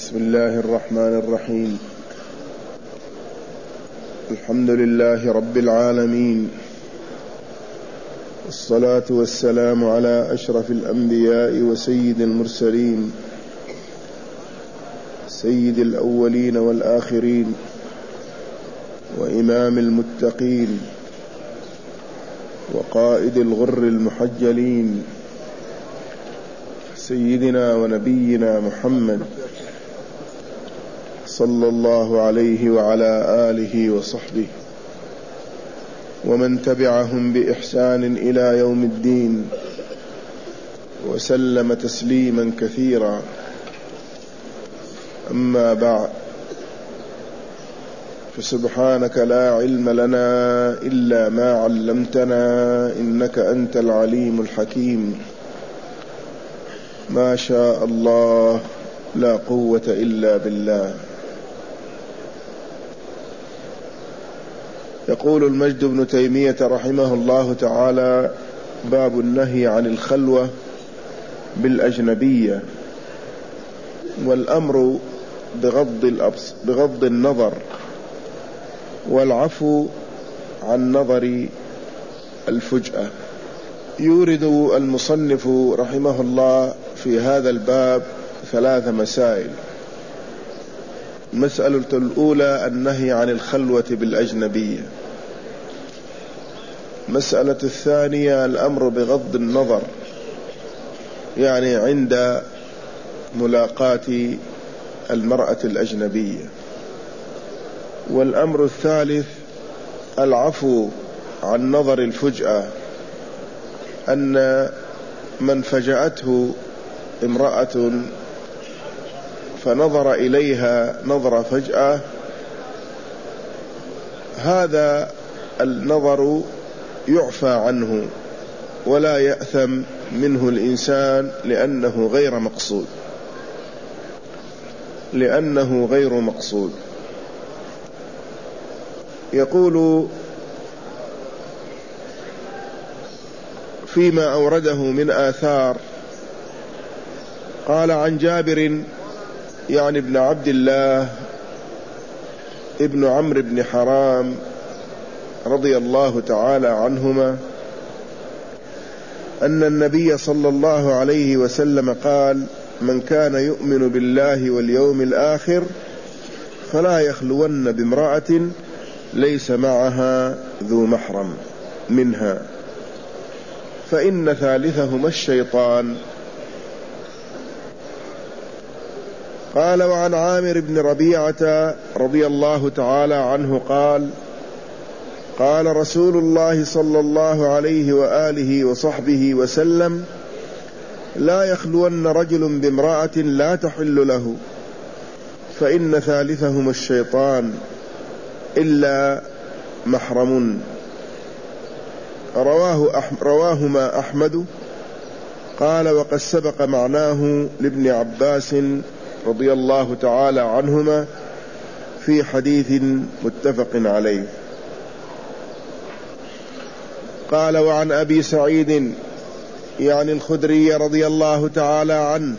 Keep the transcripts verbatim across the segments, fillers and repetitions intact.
بسم الله الرحمن الرحيم. الحمد لله رب العالمين، والصلاة والسلام على أشرف الأنبياء وسيد المرسلين، سيد الأولين والآخرين، وإمام المتقين، وقائد الغر المحجلين، سيدنا ونبينا محمد صلى الله عليه وعلى آله وصحبه ومن تبعهم بإحسان إلى يوم الدين، وسلم تسليما كثيرا. أما بعد، فسبحانك لا علم لنا إلا ما علمتنا، إنك أنت العليم الحكيم. ما شاء الله لا قوة إلا بالله. يقول المجد بن تيمية رحمه الله تعالى: باب النهي عن الخلوة بالأجنبية، والأمر بغض الأبص بغض النظر، والعفو عن نظر الفجأة. يورد المصنف رحمه الله في هذا الباب ثلاث مسائل. المسألة الأولى النهي عن الخلوة بالأجنبية. مسألة الثانية الأمر بغض النظر، يعني عند ملاقاة المرأة الأجنبية. والأمر الثالث العفو عن نظر الفجأة، أن من فجأته امرأة فنظر إليها نظر فجأة، هذا النظر يعفى عنه ولا يأثم منه الإنسان، لأنه غير مقصود لأنه غير مقصود. يقول فيما أورده من آثار، قال عن جابر يعني ابن عبد الله ابن عمرو بن حرام رضي الله تعالى عنهما أن النبي صلى الله عليه وسلم قال: من كان يؤمن بالله واليوم الآخر فلا يخلون بامرأة ليس معها ذو محرم منها، فإن ثالثهما الشيطان. قال وعن عامر بن ربيعة رضي الله تعالى عنه قال: قال رسول الله صلى الله عليه وآله وصحبه وسلم: لا يخلون رجل بامرأة لا تحل له، فإن ثالثهما الشيطان، إلا محرم. رواه أح رواهما أحمد. قال وقد سبق معناه لابن عباس رضي الله تعالى عنهما في حديث متفق عليه. قال وعن أبي سعيد يعني الخدري رضي الله تعالى عنه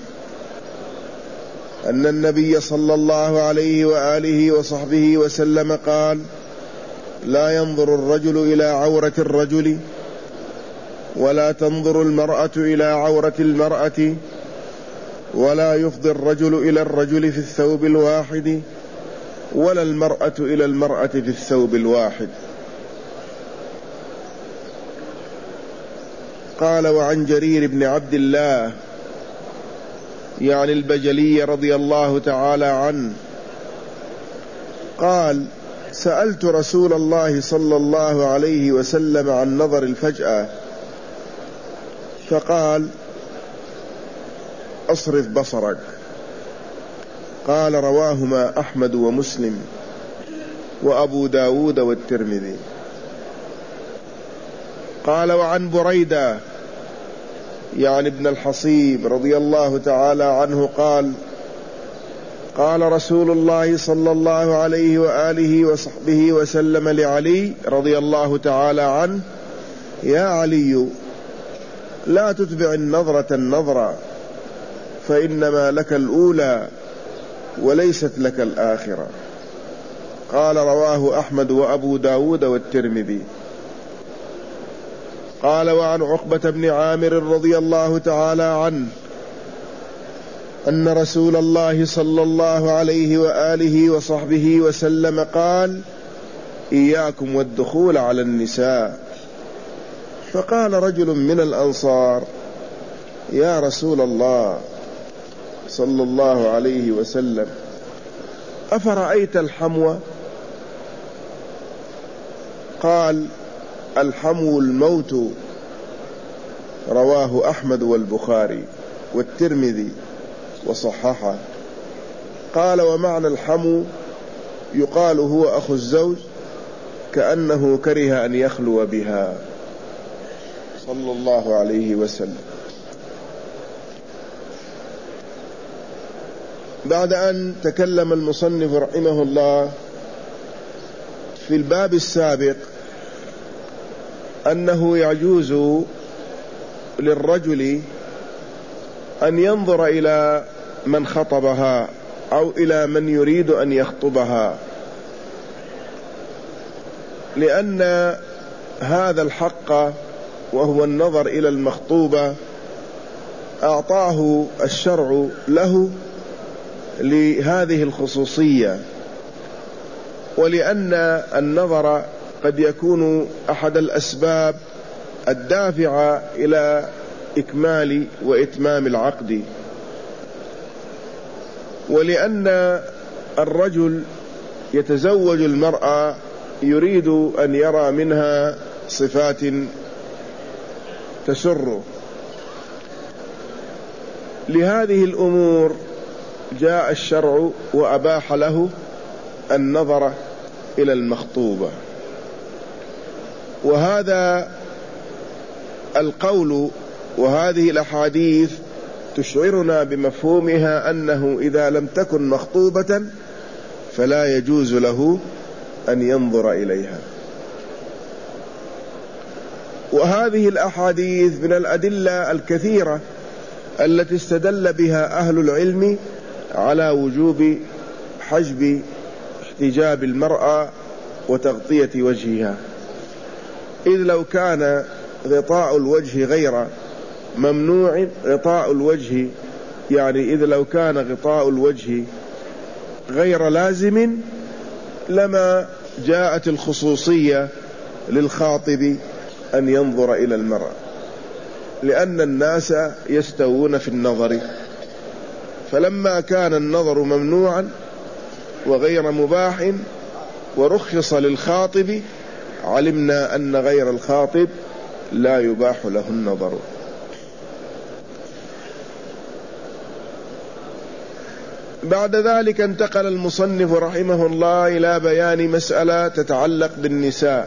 أن النبي صلى الله عليه وآله وصحبه وسلم قال: لا ينظر الرجل إلى عورة الرجل، ولا تنظر المرأة إلى عورة المرأة، ولا يفضي الرجل إلى الرجل في الثوب الواحد، ولا المرأة إلى المرأة في الثوب الواحد. قال وعن جرير بن عبد الله يعني البجلي رضي الله تعالى عنه قال: سألت رسول الله صلى الله عليه وسلم عن نظر الفجأة، فقال: أصرف بصرك. قال رواهما أحمد ومسلم وأبو داود والترمذي. قال وعن بريدة يعني ابن الحصيب رضي الله تعالى عنه قال: قال رسول الله صلى الله عليه وآله وصحبه وسلم لعلي رضي الله تعالى عنه: يا علي، لا تتبع النظرة النظرة، فإنما لك الأولى وليست لك الآخرة. قال رواه أحمد وأبو داود والترمذي. قال وعن عقبة بن عامر رضي الله تعالى عنه أن رسول الله صلى الله عليه وآله وصحبه وسلم قال إياكم والدخول على النساء. فقال رجل من الأنصار يا رسول الله صلى الله عليه وسلم أفرأيت الحمو؟ قال الحمو الموت. رواه أحمد والبخاري والترمذي وصححه. قال ومعنى الحمو يقال هو أخو الزوج كأنه كره أن يخلو بها صلى الله عليه وسلم. بعد أن تكلم المصنف رحمه الله في الباب السابق أنه يجوز للرجل أن ينظر إلى من خطبها أو إلى من يريد أن يخطبها، لأن هذا الحق وهو النظر إلى المخطوبة أعطاه الشرع له لهذه الخصوصية، ولأن النظر قد يكون أحد الأسباب الدافعة إلى إكمال وإتمام العقد، ولأن الرجل يتزوج المرأة يريد أن يرى منها صفات تسره. لهذه الأمور جاء الشرع وأباح له النظر إلى المخطوبة. وهذا القول وهذه الأحاديث تشعرنا بمفهومها أنه إذا لم تكن مخطوبة فلا يجوز له أن ينظر إليها. وهذه الأحاديث من الأدلة الكثيرة التي استدل بها أهل العلم على وجوب حجب احتجاب المرأة وتغطية وجهها، إذ لو كان غطاء الوجه غير ممنوع غطاء الوجه يعني إذ لو كان غطاء الوجه غير لازم لما جاءت الخصوصية للخاطب أن ينظر إلى المرأة، لأن الناس يستوون في النظر. فلما كان النظر ممنوعا وغير مباح ورخص للخاطب علمنا أن غير الخاطب لا يباح له النظر. بعد ذلك انتقل المصنف رحمه الله إلى بيان مسألة تتعلق بالنساء،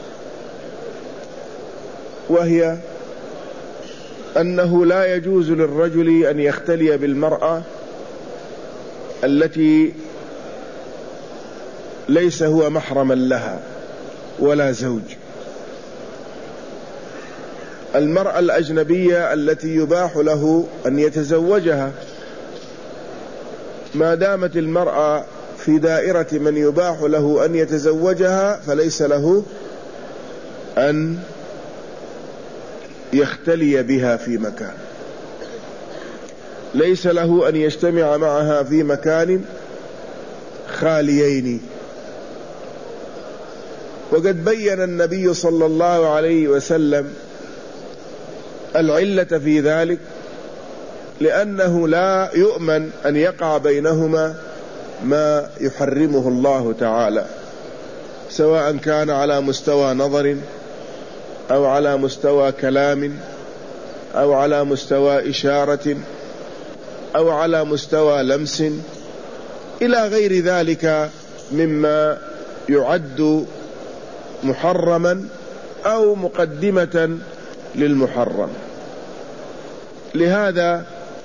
وهي أنه لا يجوز للرجل أن يختلي بالمرأة التي ليس هو محرما لها ولا زوج. المرأة الأجنبية التي يباح له أن يتزوجها، ما دامت المرأة في دائرة من يباح له أن يتزوجها فليس له أن يختلي بها في مكان، ليس له أن يجتمع معها في مكان خاليين. وقد بين النبي صلى الله عليه وسلم العلة في ذلك، لأنه لا يؤمن أن يقع بينهما ما يحرمه الله تعالى، سواء كان على مستوى نظر أو على مستوى كلام أو على مستوى إشارة أو على مستوى لمس إلى غير ذلك مما يعد محرما أو مقدمة للمحرم. لهذا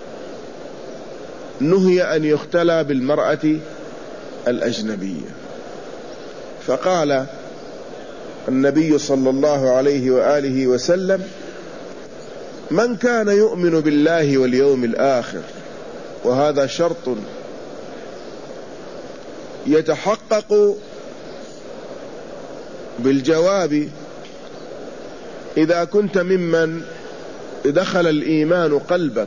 نهي أن يختلى بالمرأة الأجنبية. فقال النبي صلى الله عليه وآله وسلم: من كان يؤمن بالله واليوم الآخر، وهذا شرط يتحقق بالجواب إذا كنت ممن دخل الإيمان قلبك،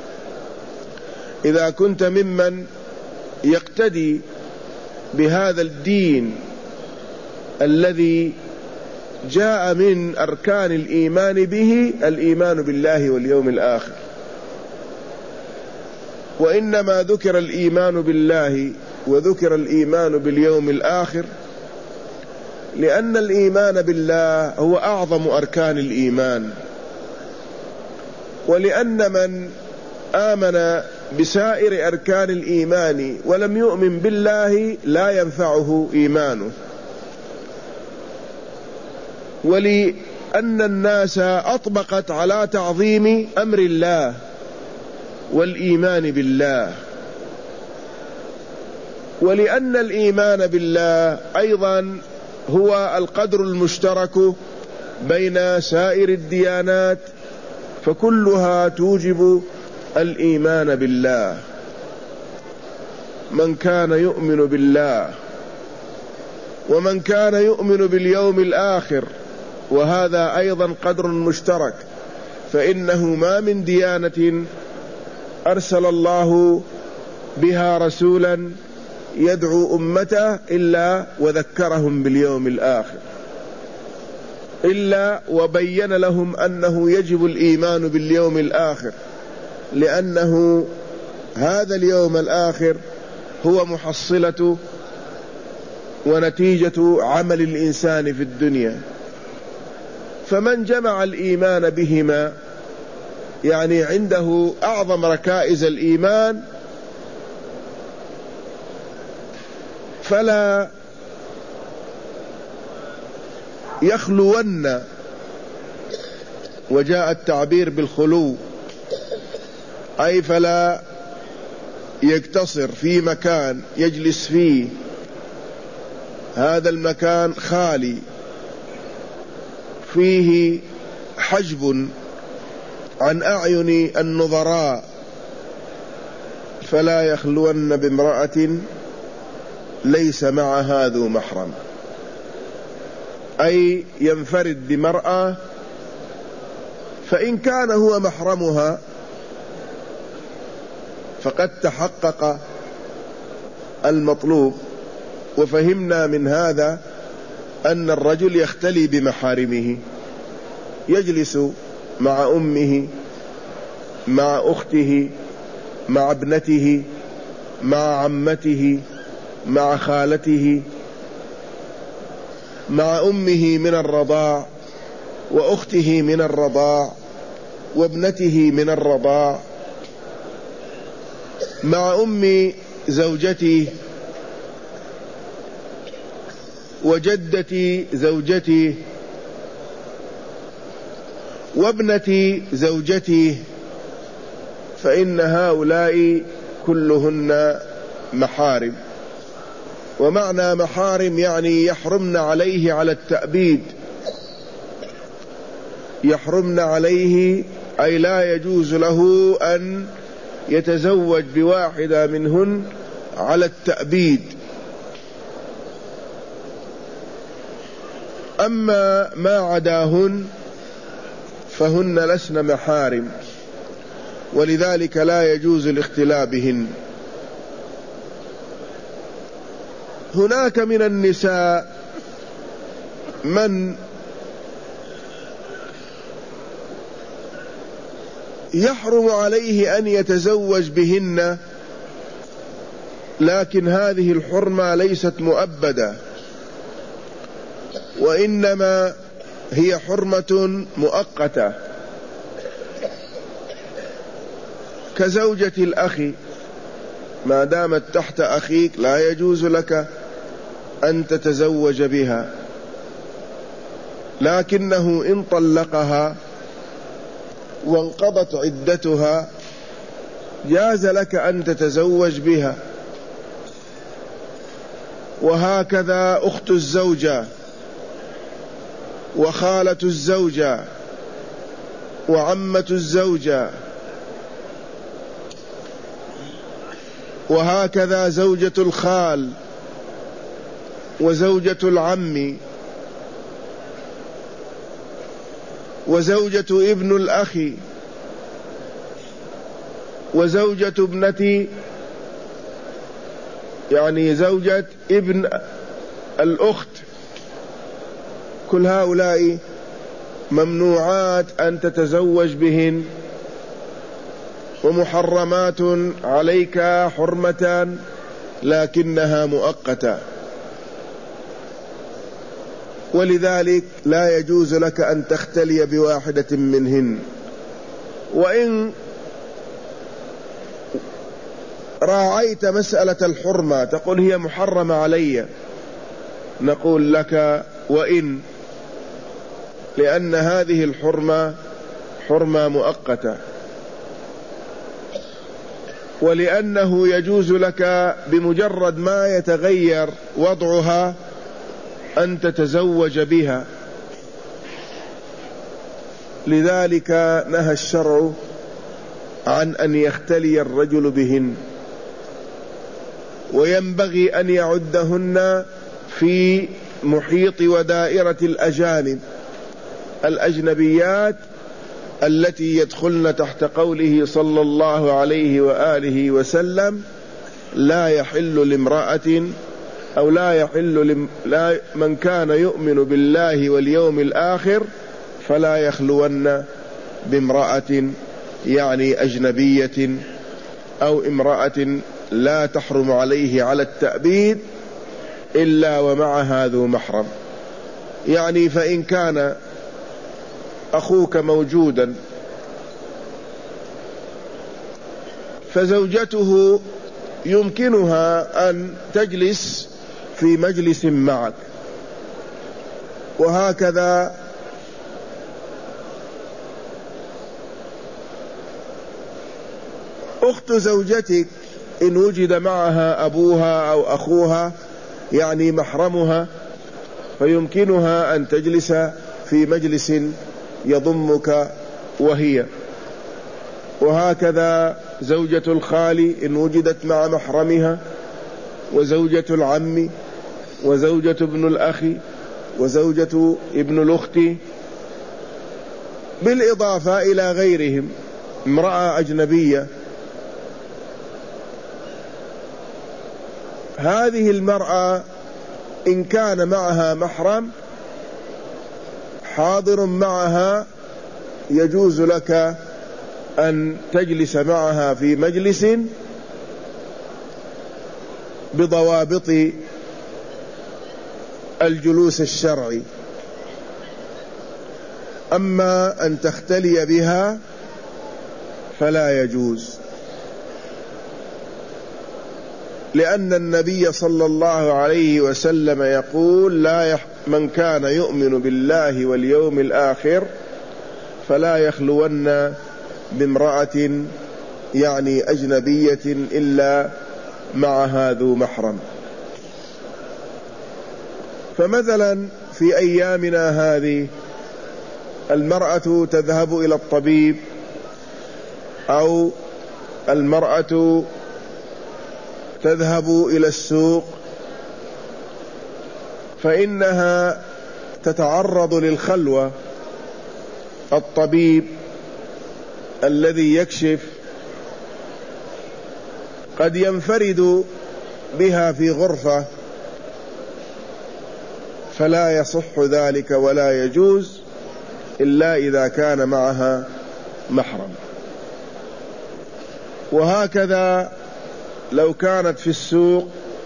إذا كنت ممن يقتدي بهذا الدين الذي جاء من أركان الإيمان به الإيمان بالله واليوم الآخر. وإنما ذكر الإيمان بالله وذكر الإيمان باليوم الآخر لأن الإيمان بالله هو أعظم أركان الإيمان، ولأن من آمن بسائر أركان الإيمان ولم يؤمن بالله لا ينفعه إيمانه. ولأن الناس أطبقت على تعظيم أمر الله والإيمان بالله، ولأن الإيمان بالله أيضا هو القدر المشترك بين سائر الديانات، فكلها توجب الإيمان بالله. من كان يؤمن بالله ومن كان يؤمن باليوم الآخر، وهذا أيضا قدر مشترك، فإنه ما من ديانة أرسل الله بها رسولا يدعو أمته إلا وذكرهم باليوم الآخر، إلا وبين لهم أنه يجب الإيمان باليوم الآخر، لأنه هذا اليوم الآخر هو محصلة ونتيجة عمل الإنسان في الدنيا. فمن جمع الإيمان بهما يعني عنده أعظم ركائز الإيمان، فلا يخلون، وجاء التعبير بالخلو، أي فلا يقتصر في مكان يجلس فيه، هذا المكان خالي فيه حجب عن أعين النظراء، فلا يخلون بامرأة ليس معها ذو محرم، أي ينفرد بمرأة، فإن كان هو محرمها فقد تحقق المطلوب. وفهمنا من هذا أن الرجل يختلي بمحارمه، يجلس مع أمه، مع أخته، مع ابنته، مع عمته، مع خالته، مع أمه من الرضاع، وأخته من الرضاع، وابنته من الرضاع، مع أم زوجته وجدة زوجته وابنة زوجته، فإن هؤلاء كلهن محارم. ومعنى محارم يعني يحرمن عليه على التأبيد، يحرمن عليه أي لا يجوز له أن يتزوج بواحدة منهن على التأبيد. أما ما عداهن فهن لسن محارم، ولذلك لا يجوز الاختلاء بهن. هناك من النساء من يحرم عليه أن يتزوج بهن، لكن هذه الحرمة ليست مؤبدة، وإنما هي حرمة مؤقتة، كزوجة الأخ، ما دامت تحت أخيك لا يجوز لك أن تتزوج بها، لكنه إن طلقها وانقضت عدتها جاز لك أن تتزوج بها. وهكذا أخت الزوجة وخالة الزوجة وعمة الزوجة، وهكذا زوجة الخال وزوجة العم وزوجة ابن الأخ وزوجة ابنة، يعني زوجة ابن الأخت، كل هؤلاء ممنوعات أن تتزوج بهن ومحرمات عليك حرمة لكنها مؤقتة، ولذلك لا يجوز لك أن تختلي بواحدة منهن. وإن راعيت مسألة الحرمة تقول هي محرمة علي، نقول لك وإن، لأن هذه الحرمة حرمة مؤقتة، ولأنه يجوز لك بمجرد ما يتغير وضعها أن تتزوج بها. لذلك نهى الشرع عن أن يختلي الرجل بهن، وينبغي أن يعدهن في محيط ودائرة الأجانب الأجنبيات التي يدخلن تحت قوله صلى الله عليه وآله وسلم: لا يحل لامرأة أو لا يحل لم لا من كان يؤمن بالله واليوم الآخر فلا يخلون بامرأة، يعني أجنبية أو امرأة لا تحرم عليه على التأبيد إلا ومعها ذو محرم. يعني فإن كان أخوك موجودا فزوجته يمكنها أن تجلس في مجلس معك، وهكذا أخت زوجتك إن وجد معها أبوها أو أخوها يعني محرمها فيمكنها أن تجلس في مجلس يضمك وهي، وهكذا زوجة الخال إن وجدت مع محرمها، وزوجة العم، وزوجة ابن الأخ، وزوجة ابن الأخت، بالإضافة إلى غيرهم، امرأة أجنبية. هذه المرأة إن كان معها محرم حاضر معها يجوز لك أن تجلس معها في مجلس بضوابط الجلوس الشرعي. أما أن تختلي بها فلا يجوز، لأن النبي صلى الله عليه وسلم يقول: لا يح من كان يؤمن بالله واليوم الآخر فلا يخلون بامرأة يعني أجنبية إلا معها ذو محرم. فمثلا في أيامنا هذه المرأة تذهب إلى الطبيب، أو المرأة تذهب إلى السوق، فإنها تتعرض للخلوة. الطبيب الذي يكشف قد ينفرد بها في غرفة، فلا يصح ذلك ولا يجوز إلا إذا كان معها محرم. وهكذا لو كانت في السوق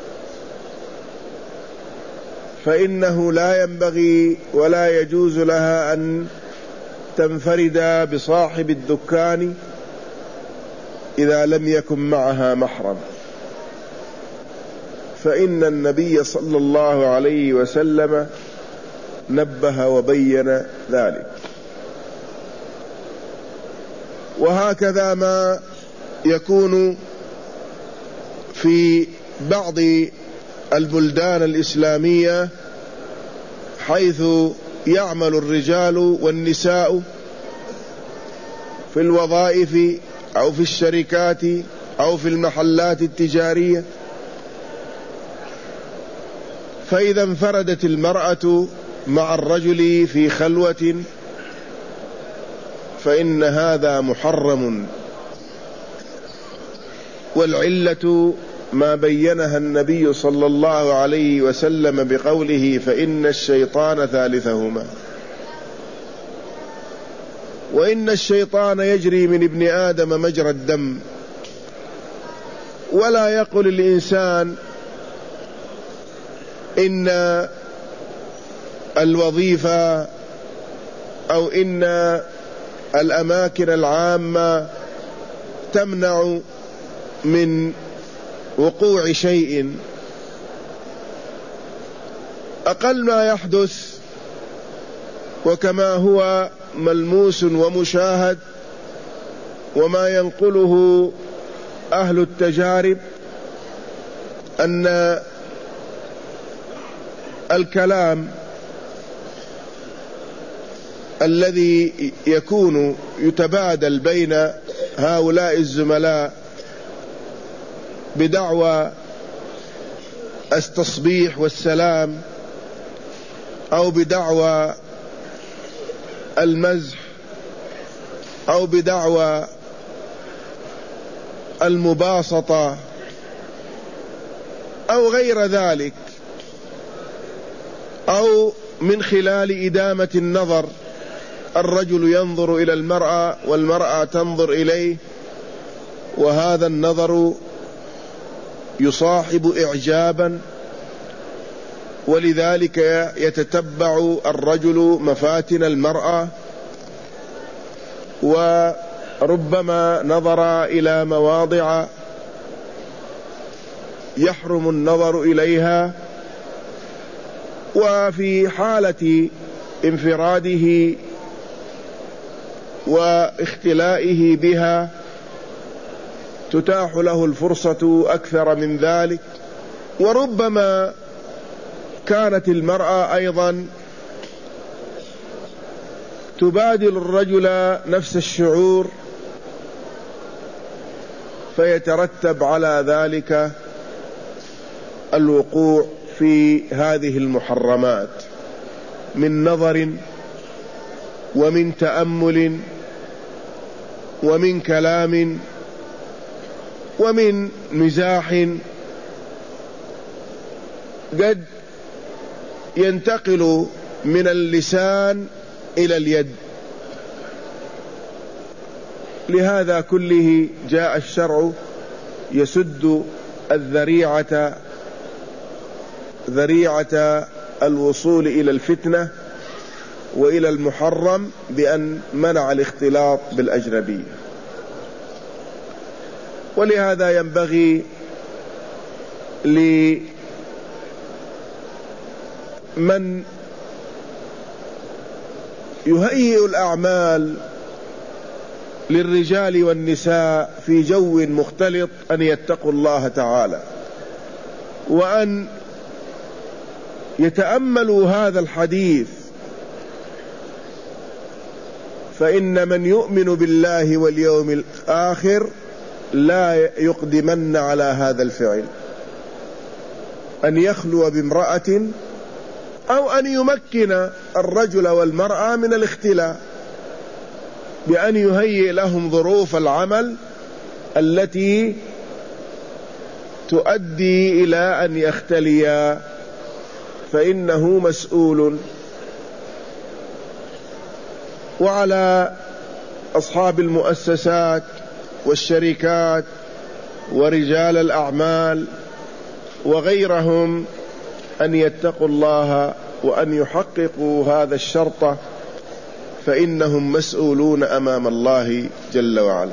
فإنه لا ينبغي ولا يجوز لها أن تنفرد بصاحب الدكان إذا لم يكن معها محرم، فإن النبي صلى الله عليه وسلم نبه وبين ذلك. وهكذا ما يكون في بعض البلدان الإسلامية حيث يعمل الرجال والنساء في الوظائف أو في الشركات أو في المحلات التجارية، فإذا انفردت المرأة مع الرجل في خلوة فإن هذا محرم، والعلة ما بينها النبي صلى الله عليه وسلم بقوله فإن الشيطان ثالثهما، وإن الشيطان يجري من ابن آدم مجرى الدم. ولا يقل الإنسان إن الوظيفة أو إن الأماكن العامة تمنع من وقوع شيء. أقل ما يحدث وكما هو ملموس ومشاهد وما ينقله أهل التجارب أن الكلام الذي يكون يتبادل بين هؤلاء الزملاء بدعوى التصبيح والسلام أو بدعوى المزح أو بدعوى المباسطة أو غير ذلك، أو من خلال إدامة النظر، الرجل ينظر إلى المرأة والمرأة تنظر إليه، وهذا النظر يصاحب إعجابا، ولذلك يتتبع الرجل مفاتن المرأة، وربما نظر إلى مواضع يحرم النظر إليها، وفي حالة انفراده واختلائه بها تتاح له الفرصة أكثر من ذلك. وربما كانت المرأة أيضا تبادل الرجل نفس الشعور، فيترتب على ذلك الوقوع في هذه المحرمات من نظر ومن تأمل ومن كلام ومن مزاح، قد ينتقل من اللسان إلى اليد. لهذا كله جاء الشرع يسد الذريعة ذريعة الوصول إلى الفتنة وإلى المحرم بأن منع الاختلاط بالأجنبية. ولهذا ينبغي لمن يهيئ الأعمال للرجال والنساء في جو مختلط أن يتقوا الله تعالى، وأن يتأملوا هذا الحديث، فإن من يؤمن بالله واليوم الآخر لا يقدمن على هذا الفعل، أن يخلو بامرأة أو أن يمكن الرجل والمرأة من الاختلاء بأن يهيئ لهم ظروف العمل التي تؤدي إلى أن يختليا، فإنه مسؤول. وعلى أصحاب المؤسسات والشركات ورجال الأعمال وغيرهم أن يتقوا الله وأن يحققوا هذا الشرط، فإنهم مسؤولون أمام الله جل وعلا.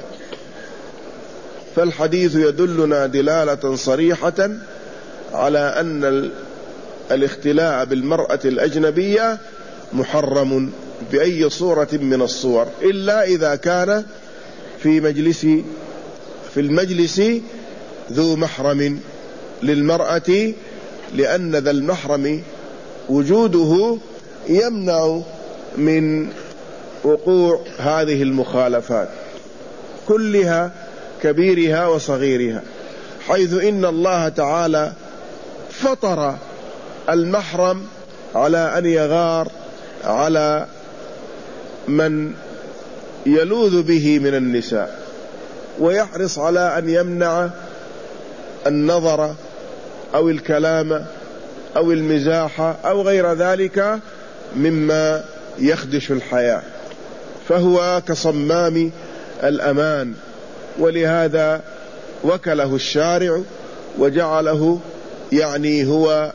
فالحديث يدلنا دلالة صريحة على أن الاختلاء بالمرأة الأجنبية محرم بأي صورة من الصور، إلا إذا كان في مجلس في المجلس ذو محرم للمرأة، لأن ذا المحرم وجوده يمنع من وقوع هذه المخالفات كلها، كبيرها وصغيرها، حيث إن الله تعالى فطر المحرم على أن يغار على من يلوذ به من النساء، ويحرص على أن يمنع النظر أو الكلام أو المزاح أو غير ذلك مما يخدش الحياة، فهو كصمام الأمان. ولهذا وكله الشارع وجعله يعني هو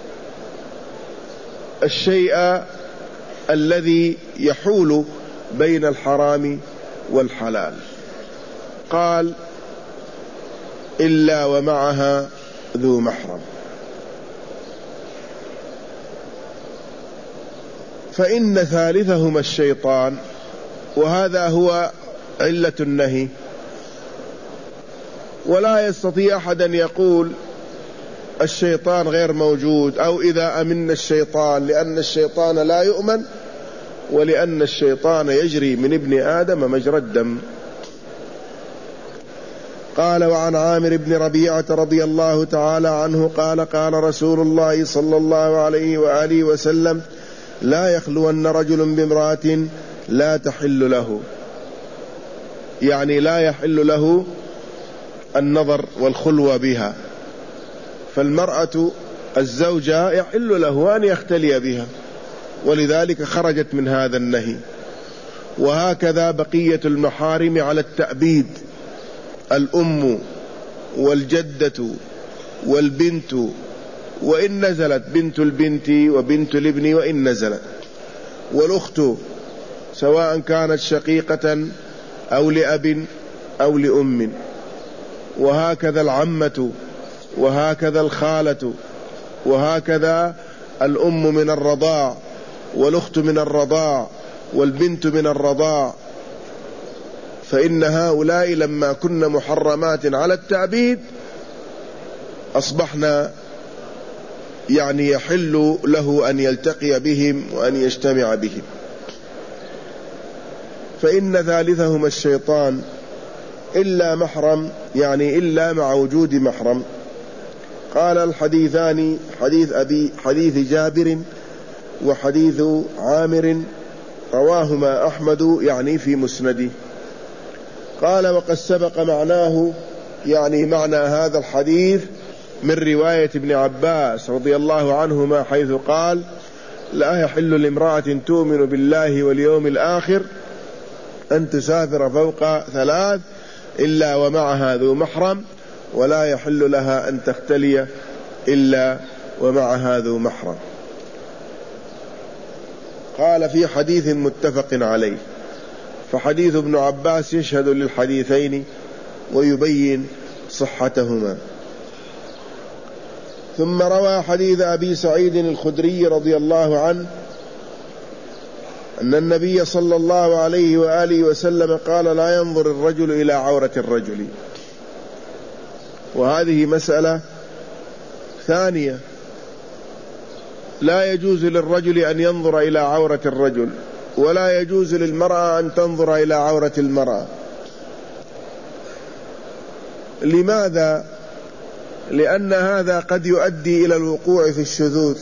الشيء الذي يحول بين الحرام والحلال. قال إلا ومعها ذو محرم. فإن ثالثهما الشيطان، وهذا هو علة النهي. ولا يستطيع أحد أن يقول الشيطان غير موجود أو إذا أمن الشيطان، لأن الشيطان لا يؤمن، ولأن الشيطان يجري من ابن آدم مجرى الدم. قال وعن عامر بن ربيعة رضي الله تعالى عنه قال قال رسول الله صلى الله عليه وآله وسلم لا يخلون رجل بامرأة لا تحل له، يعني لا يحل له النظر والخلوة بها، فالمرأة الزوجة يحل له أن يختلي بها، ولذلك خرجت من هذا النهي. وهكذا بقية المحارم على التأبيد، الأم والجدة والبنت، وإن نزلت بنت البنت وبنت الابن وإن نزلت، والأخت سواء كانت شقيقة أو لأب أو لأم، وهكذا العمة، وهكذا الخالة، وهكذا الأم من الرضاع، والأخت من الرضاع، والبنت من الرضاع. فإن هؤلاء لما كن محرمات على التعبيد أصبحنا يعني يحل له أن يلتقي بهم وأن يجتمع بهم. فإن ثالثهما الشيطان إلا محرم، يعني إلا مع وجود محرم. قال الحديثان حديث أبي حديث جابر وحديث عامر رواهما أحمد يعني في مسنده. قال وقد سبق معناه، يعني معنى هذا الحديث من رواية ابن عباس رضي الله عنهما حيث قال لا يحل لامرأة تؤمن بالله واليوم الآخر أن تسافر فوق ثلاث إلا ومعها ذو محرم، ولا يحل لها أن تختلي إلا ومعها ذو محرم. قال في حديث متفق عليه، فحديث ابن عباس يشهد للحديثين ويبين صحتهما. ثم روى حديث أبي سعيد الخدري رضي الله عنه أن النبي صلى الله عليه وآله وسلم قال لا ينظر الرجل إلى عورة الرجل. وهذه مسألة ثانية، لا يجوز للرجل أن ينظر إلى عورة الرجل، ولا يجوز للمرأة أن تنظر إلى عورة المرأة. لماذا؟ لأن هذا قد يؤدي إلى الوقوع في الشذوذ.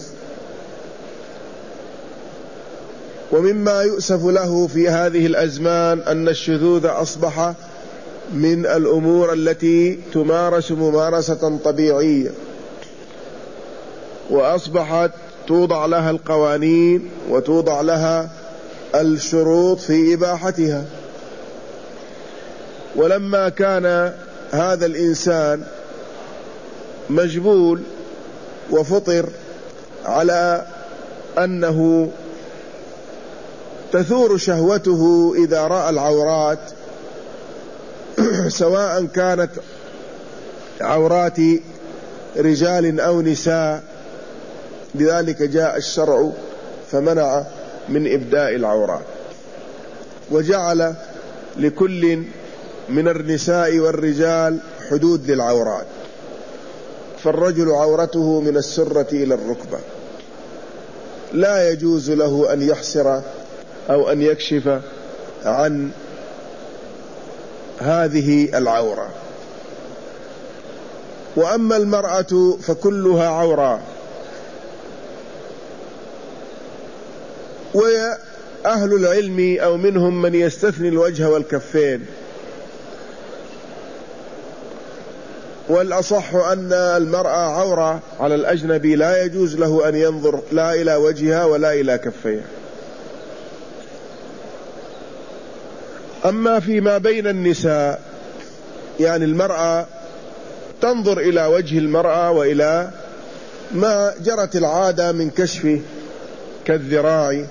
ومما يؤسف له في هذه الأزمان أن الشذوذ أصبح من الأمور التي تمارس ممارسة طبيعية، وأصبحت توضع لها القوانين وتوضع لها الشروط في إباحتها. ولما كان هذا الإنسان مجبول وفطر على أنه تثور شهوته إذا رأى العورات، سواء كانت عورات رجال أو نساء، لذلك جاء الشرع فمنع من إبداء العورات، وجعل لكل من النساء والرجال حدود للعورات. فالرجل عورته من السرة إلى الركبة، لا يجوز له أن يحسر أو أن يكشف عن هذه العورة. وأما المرأة فكلها عورة، وأهل العلم أو منهم من يستثني الوجه والكفين، والأصح أن المرأة عورة على الأجنبي، لا يجوز له أن ينظر لا إلى وجهها ولا إلى كفيها. أما فيما بين النساء، يعني المرأة تنظر إلى وجه المرأة وإلى ما جرت العادة من كشفه كالذراع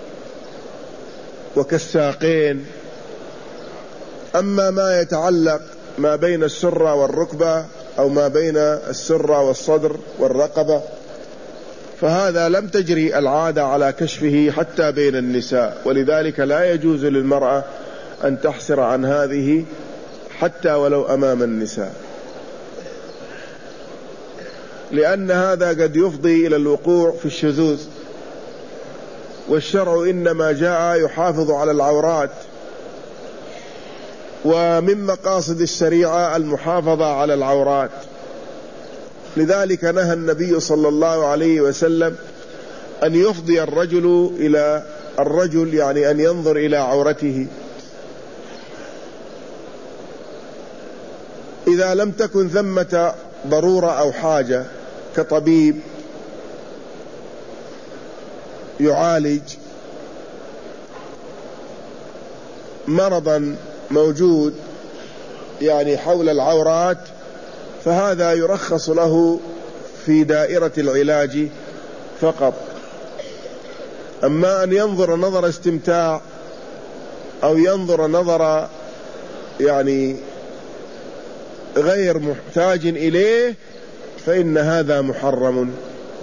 وكالساقين. أما ما يتعلق ما بين السرة والركبة أو ما بين السرة والصدر والرقبة فهذا لم تجري العادة على كشفه حتى بين النساء، ولذلك لا يجوز للمرأة أن تحسر عن هذه حتى ولو أمام النساء، لأن هذا قد يفضي إلى الوقوع في الشذوذ، والشرع إنما جاء يحافظ على العورات، ومن مقاصد الشريعة المحافظة على العورات. لذلك نهى النبي صلى الله عليه وسلم أن يفضي الرجل إلى الرجل، يعني أن ينظر إلى عورته، إذا لم تكن ثمة ضرورة أو حاجة كطبيب يعالج مرضا موجود يعني حول العورات، فهذا يرخص له في دائرة العلاج فقط. أما أن ينظر نظر استمتاع أو ينظر نظر يعني غير محتاج إليه فإن هذا محرم.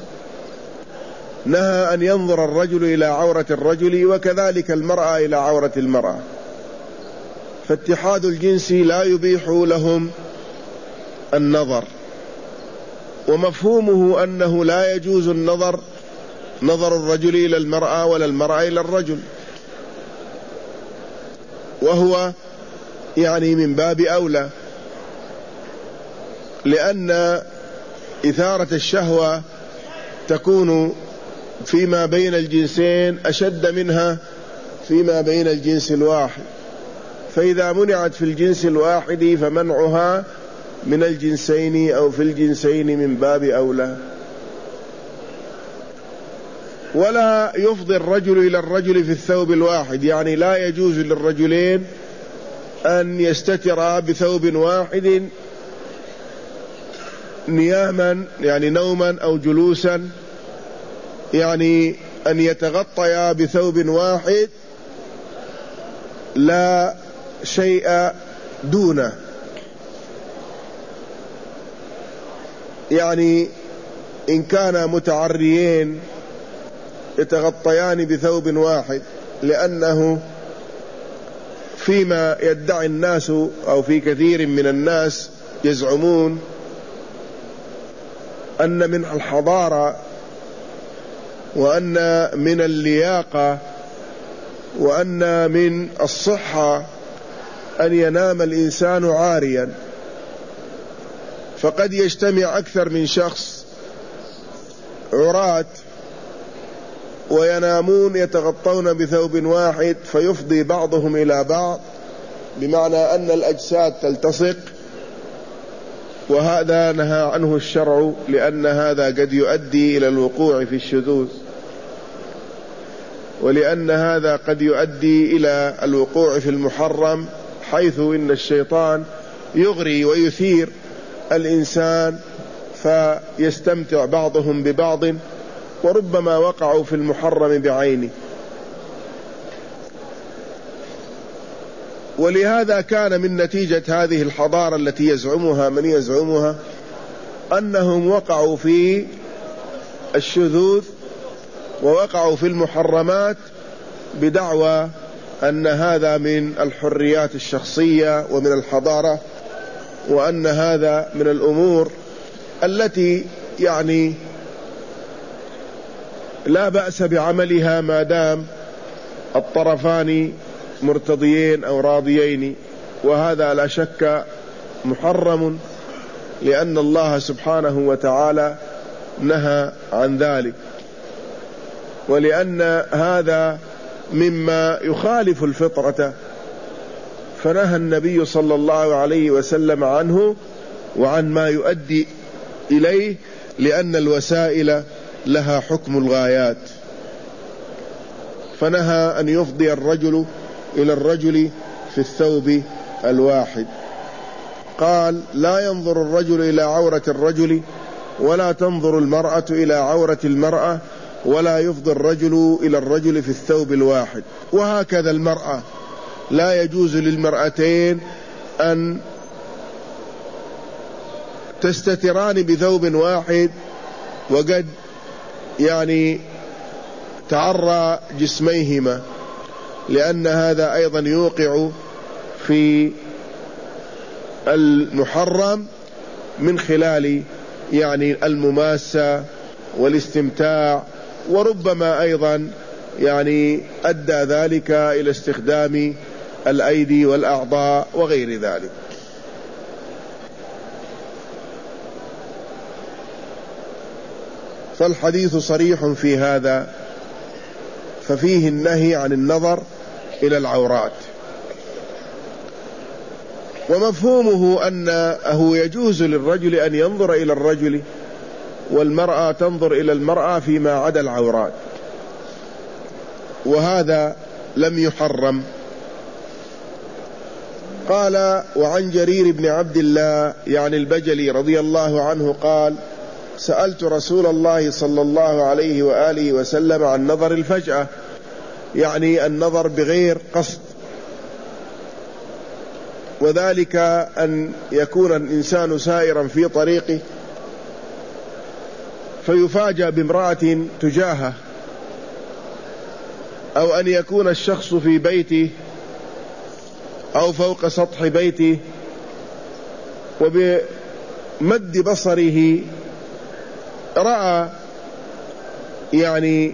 نهى أن ينظر الرجل إلى عورة الرجل وكذلك المرأة إلى عورة المرأة، فاتحاد الجنس لا يبيح لهم النظر، ومفهومه أنه لا يجوز النظر نظر الرجل إلى المرأة ولا المرأة إلى الرجل، وهو يعني من باب أولى، لأن إثارة الشهوة تكون فيما بين الجنسين أشد منها فيما بين الجنس الواحد، فإذا منعت في الجنس الواحد فمنعها من الجنسين أو في الجنسين من باب أولى. ولا يفضي الرجل إلى الرجل في الثوب الواحد، يعني لا يجوز للرجلين أن يستترا بثوب واحد نياما يعني نوما أو جلوسا، يعني أن يتغطيا بثوب واحد لا شيء دونه، يعني إن كانا متعريين يتغطيان بثوب واحد، لأنه فيما يدعي الناس أو في كثير من الناس يزعمون أن من الحضارة وأن من اللياقة وأن من الصحة أن ينام الإنسان عاريا، فقد يجتمع أكثر من شخص عراة وينامون يتغطون بثوب واحد فيفضي بعضهم إلى بعض، بمعنى أن الأجساد تلتصق، وهذا نهى عنه الشرع، لأن هذا قد يؤدي إلى الوقوع في الشذوذ، ولأن هذا قد يؤدي إلى الوقوع في المحرم، حيث إن الشيطان يغري ويثير الإنسان فيستمتع بعضهم ببعض، وربما وقعوا في المحرم بعينه. ولهذا كان من نتيجة هذه الحضارة التي يزعمها من يزعمها أنهم وقعوا في الشذوذ ووقعوا في المحرمات بدعوى أن هذا من الحريات الشخصية ومن الحضارة، وأن هذا من الأمور التي يعني لا بأس بعملها ما دام الطرفان مرتضيين أو راضيين، وهذا لا شك محرم، لأن الله سبحانه وتعالى نهى عن ذلك. ولأن هذا مما يخالف الفطرة، فنهى النبي صلى الله عليه وسلم عنه وعن ما يؤدي إليه، لأن الوسائل لها حكم الغايات. فنهى أن يفضي الرجل إلى الرجل في الثوب الواحد. قال: لا ينظر الرجل إلى عورة الرجل ولا تنظر المرأة إلى عورة المرأة ولا يفضي الرجل إلى الرجل في الثوب الواحد. وهكذا المرأة لا يجوز للمرأتين أن تستتران بثوب واحد وقد يعني تعرى جسميهما، لأن هذا أيضا يوقع في المحرم من خلال يعني المماسة والاستمتاع، وربما أيضا يعني أدى ذلك إلى استخدام الأيدي والأعضاء وغير ذلك. فالحديث صريح في هذا، ففيه النهي عن النظر إلى العورات، ومفهومه أنه يجوز للرجل أن ينظر إلى الرجل والمرأة تنظر إلى المرأة فيما عدا العورات، وهذا لم يحرم. قال: وعن جرير بن عبد الله يعني البجلي رضي الله عنه قال: سألت رسول الله صلى الله عليه وآله وسلم عن نظر الفجأة، يعني النظر بغير قصد، وذلك أن يكون الإنسان سائرا في طريقه فيفاجأ بامرأة تجاهه، أو أن يكون الشخص في بيته أو فوق سطح بيته وبمد بصره رأى يعني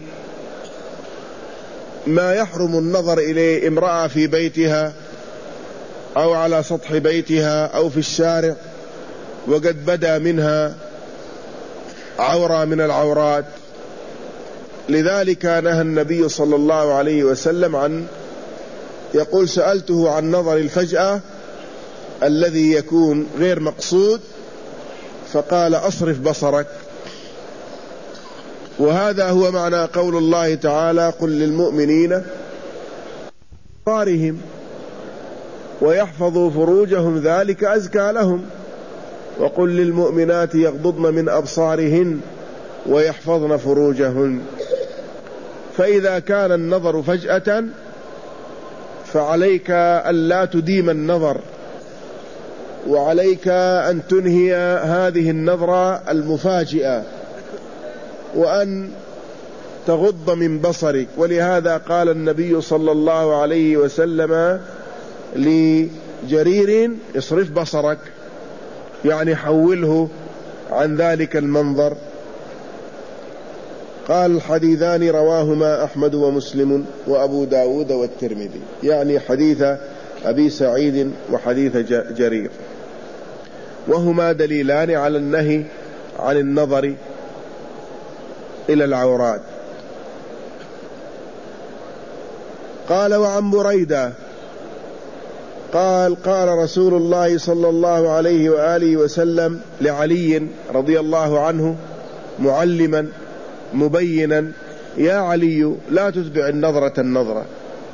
ما يحرم النظر إليه، امرأة في بيتها أو على سطح بيتها أو في الشارع وقد بدا منها عورة من العورات. لذلك نهى النبي صلى الله عليه وسلم عن، يقول: سألته عن نظر الفجأة الذي يكون غير مقصود، فقال: أصرف بصرك. وهذا هو معنى قول الله تعالى: قل للمؤمنين أبصارهم ويحفظوا فروجهم ذلك أزكى لهم، وقل للمؤمنات يغضضن من أبصارهن ويحفظن فروجهن. فإذا كان النظر فجأة فعليك ألا تديم النظر، وعليك أن تنهي هذه النظرة المفاجئة وأن تغض من بصرك. ولهذا قال النبي صلى الله عليه وسلم لجرير: اصرف بصرك، يعني حوله عن ذلك المنظر. قال: الحديثان رواهما أحمد ومسلم وأبو داود والترمذي، يعني حديث أبي سعيد وحديث جرير، وهما دليلان على النهي عن النظر إلى العورات. قال: وعن بريدة قال: قال رسول الله صلى الله عليه وآله وسلم لعلي رضي الله عنه معلما مبينا: يا علي لا تتبع النظرة النظرة،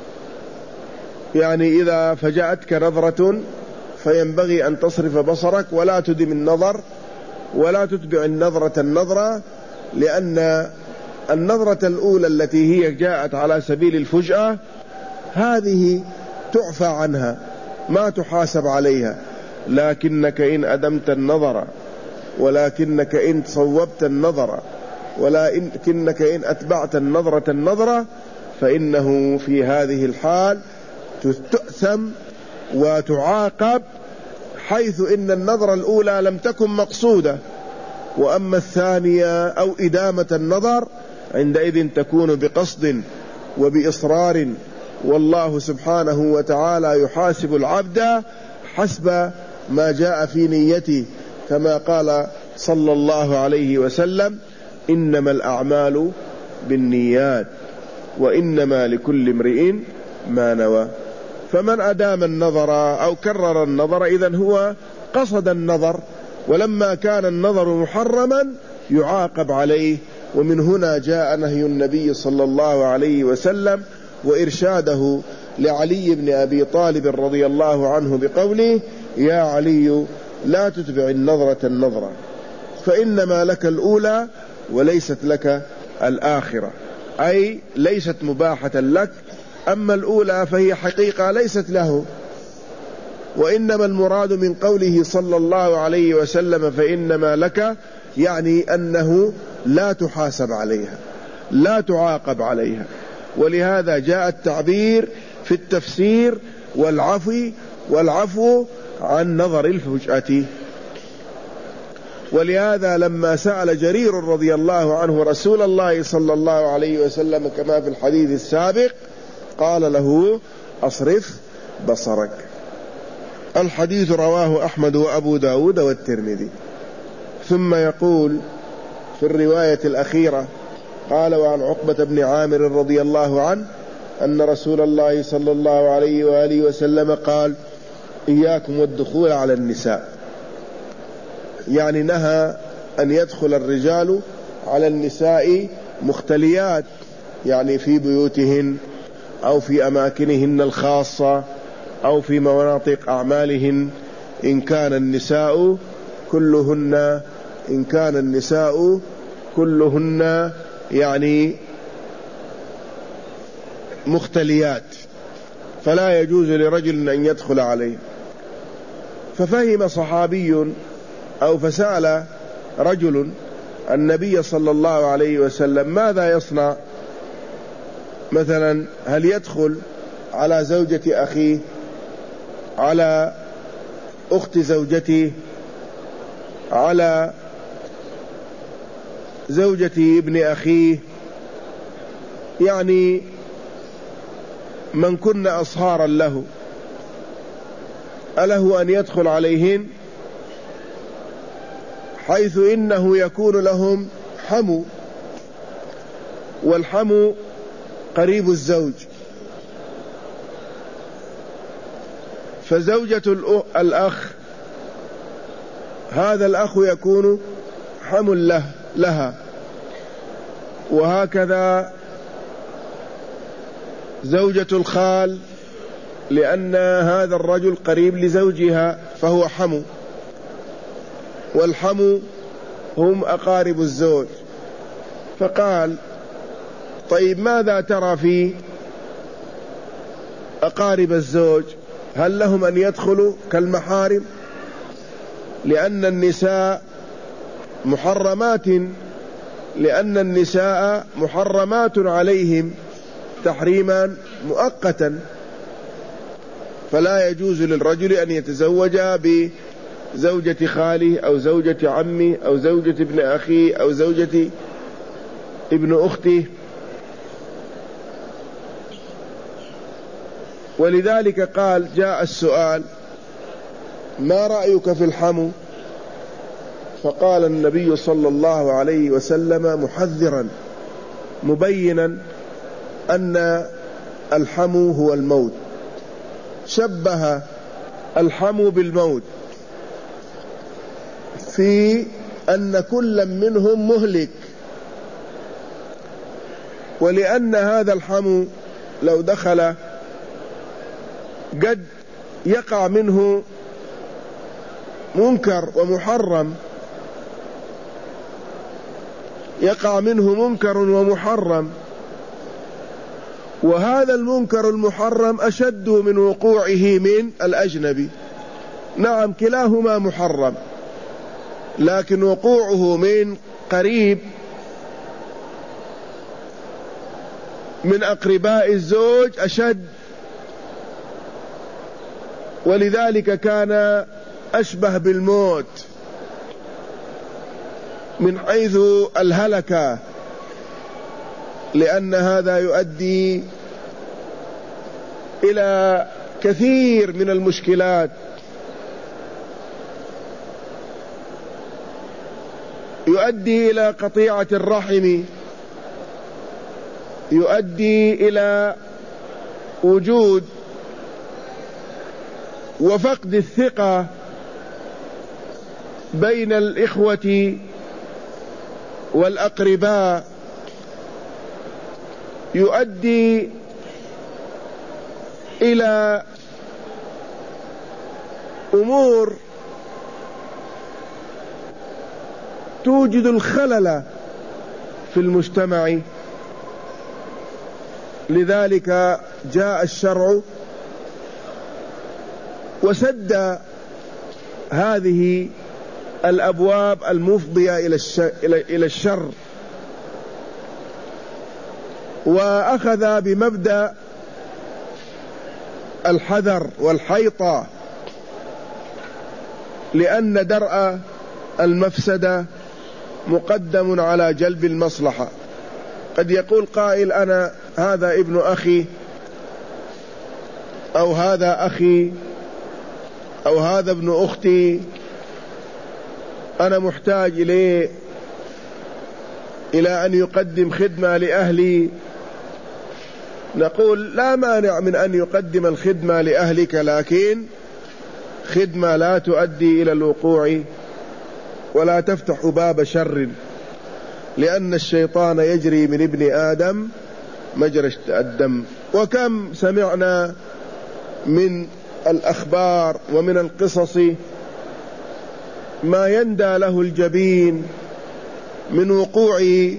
يعني إذا فجأتك نظرة فينبغي أن تصرف بصرك ولا تدم النظر ولا تتبع النظرة النظرة، لأن النظرة الأولى التي هي جاءت على سبيل الفجأة هذه تعفى عنها ما تحاسب عليها، لكنك إن أدمت النظر، ولكنك إن صوبت النظر، ولكنك إن أتبعت النظرة النظرة، فإنه في هذه الحال تؤثم وتعاقب، حيث إن النظرة الأولى لم تكن مقصودة، وأما الثانية أو إدامة النظر عندئذ تكون بقصد وبإصرار، والله سبحانه وتعالى يحاسب العبد حسب ما جاء في نيته، كما قال صلى الله عليه وسلم: إنما الأعمال بالنيات وإنما لكل امرئ ما نوى. فمن أدام النظر أو كرر النظر إذن هو قصد النظر، ولما كان النظر محرما يعاقب عليه. ومن هنا جاء نهي النبي صلى الله عليه وسلم وإرشاده لعلي بن أبي طالب رضي الله عنه بقوله: يا علي لا تتبع النظرة النظرة، فإنما لك الأولى وليست لك الآخرة، أي ليست مباحة لك، أما الأولى فهي حقيقة ليست له. وإنما المراد من قوله صلى الله عليه وسلم فإنما لك، يعني أنه لا تحاسب عليها، لا تعاقب عليها. ولهذا جاء التعبير في التفسير والعفو والعفو عن نظر الفجأة. ولهذا لما سأل جرير رضي الله عنه رسول الله صلى الله عليه وسلم كما في الحديث السابق قال له: أصرف بصرك. الحديث رواه أحمد وأبو داود والترمذي. ثم يقول في الرواية الأخيرة قال: وعن عقبة بن عامر رضي الله عنه أن رسول الله صلى الله عليه وآله وسلم قال: إياكم والدخول على النساء، يعني نهى أن يدخل الرجال على النساء مختليات، يعني في بيوتهن أو في أماكنهن الخاصة أو في مناطق أعمالهن، إن كان النساء كلهن إن كان النساء كلهن يعني مختليات، فلا يجوز لرجل أن يدخل عليه. ففهم صحابي أو فسأل رجل النبي صلى الله عليه وسلم: ماذا يصنع؟ مثلا هل يدخل على زوجة أخيه، على أخت زوجته، على زوجة ابن أخيه، يعني من كن أصهارا له، أله أن يدخل عليهن؟ حيث إنه يكون لهم حمو، والحمو قريب الزوج، فزوجة الأخ هذا الأخ يكون حمو له لها، وهكذا زوجة الخال، لأن هذا الرجل قريب لزوجها فهو حمو، والحمو هم أقارب الزوج. فقال: طيب ماذا ترى في أقارب الزوج؟ هل لهم أن يدخلوا كالمحارم؟ لأن النساء محرمات لأن النساء محرمات عليهم تحريما مؤقتا، فلا يجوز للرجل أن يتزوج بزوجة خاله أو زوجة عمه أو زوجة ابن أخيه أو زوجة ابن أخته. ولذلك قال: جاء السؤال: ما رأيك في الحمو؟ فقال النبي صلى الله عليه وسلم محذرا مبينا أن الحمو هو الموت، شبه الحمو بالموت في أن كل منهم مهلك، ولأن هذا الحمو لو دخل قد يقع منه منكر ومحرم، يقع منه منكر ومحرم، وهذا المنكر المحرم أشد من وقوعه من الأجنبي. نعم كلاهما محرم، لكن وقوعه من قريب من أقرباء الزوج أشد، ولذلك كان أشبه بالموت من حيث الهلكة، لأن هذا يؤدي إلى كثير من المشكلات، يؤدي إلى قطيعة الرحم، يؤدي إلى وجود وفقد الثقة بين الإخوة والأقرباء، يؤدي إلى أمور توجد الخلل في المجتمع. لذلك جاء الشرع وسد هذه الأبواب المفضية إلى الشر، وأخذ بمبدأ الحذر والحيطة، لأن درء المفسدة مقدم على جلب المصلحة. قد يقول قائل: أنا هذا ابن أخي، أو هذا أخي، أو هذا ابن أختي، أنا محتاج إليه إلى أن يقدم خدمة لأهلي. نقول: لا مانع من أن يقدم الخدمة لأهلك، لكن خدمة لا تؤدي إلى الوقوع ولا تفتح باب شر، لأن الشيطان يجري من ابن آدم مجرى الدم. وكم سمعنا من الأخبار ومن القصص ما يندى له الجبين من وقوع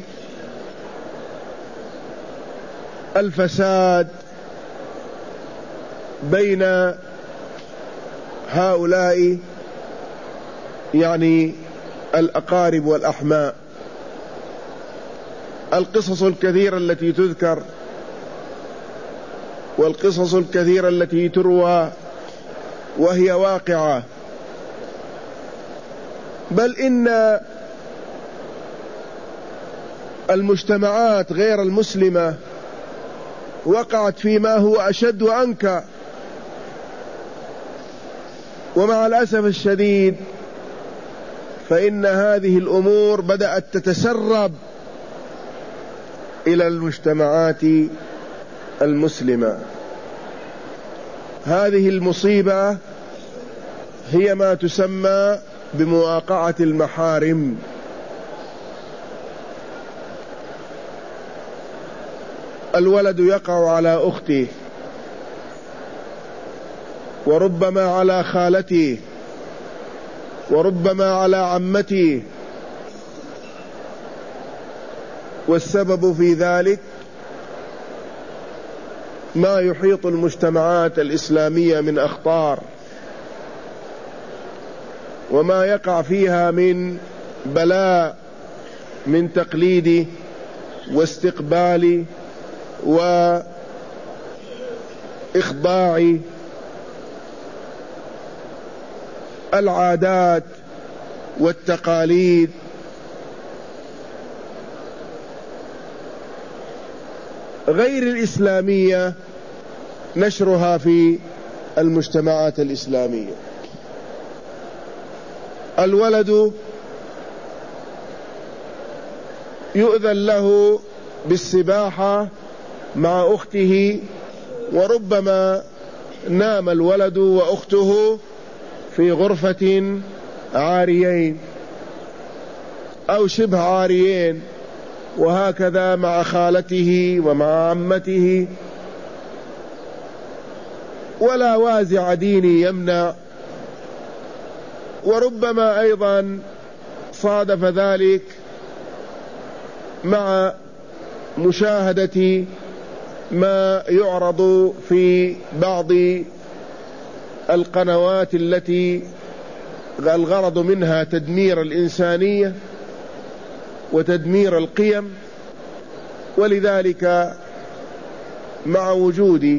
الفساد بين هؤلاء، يعني الأقارب والأحماء. القصص الكثيرة التي تذكر والقصص الكثيرة التي تروى وهي واقعة، بل إن المجتمعات غير المسلمة وقعت فيما هو أشد وأنكى. ومع الأسف الشديد فإن هذه الأمور بدأت تتسرب إلى المجتمعات المسلمة. هذه المصيبة هي ما تسمى بمواقعة المحارم. الولد يقع على أخته، وربما على خالته، وربما على عمته، والسبب في ذلك ما يحيط المجتمعات الإسلامية من أخطار، وما يقع فيها من بلاء من تقليد واستقبال وإخضاع العادات والتقاليد غير الإسلامية، نشرها في المجتمعات الإسلامية. الولد يؤذن له بالسباحة مع أخته، وربما نام الولد وأخته في غرفة عاريين أو شبه عاريين، وهكذا مع خالته ومع عمته، ولا وازع ديني يمنع. وربما أيضا صادف ذلك مع مشاهدة ما يعرض في بعض القنوات التي الغرض منها تدمير الإنسانية وتدمير القيم. ولذلك مع وجود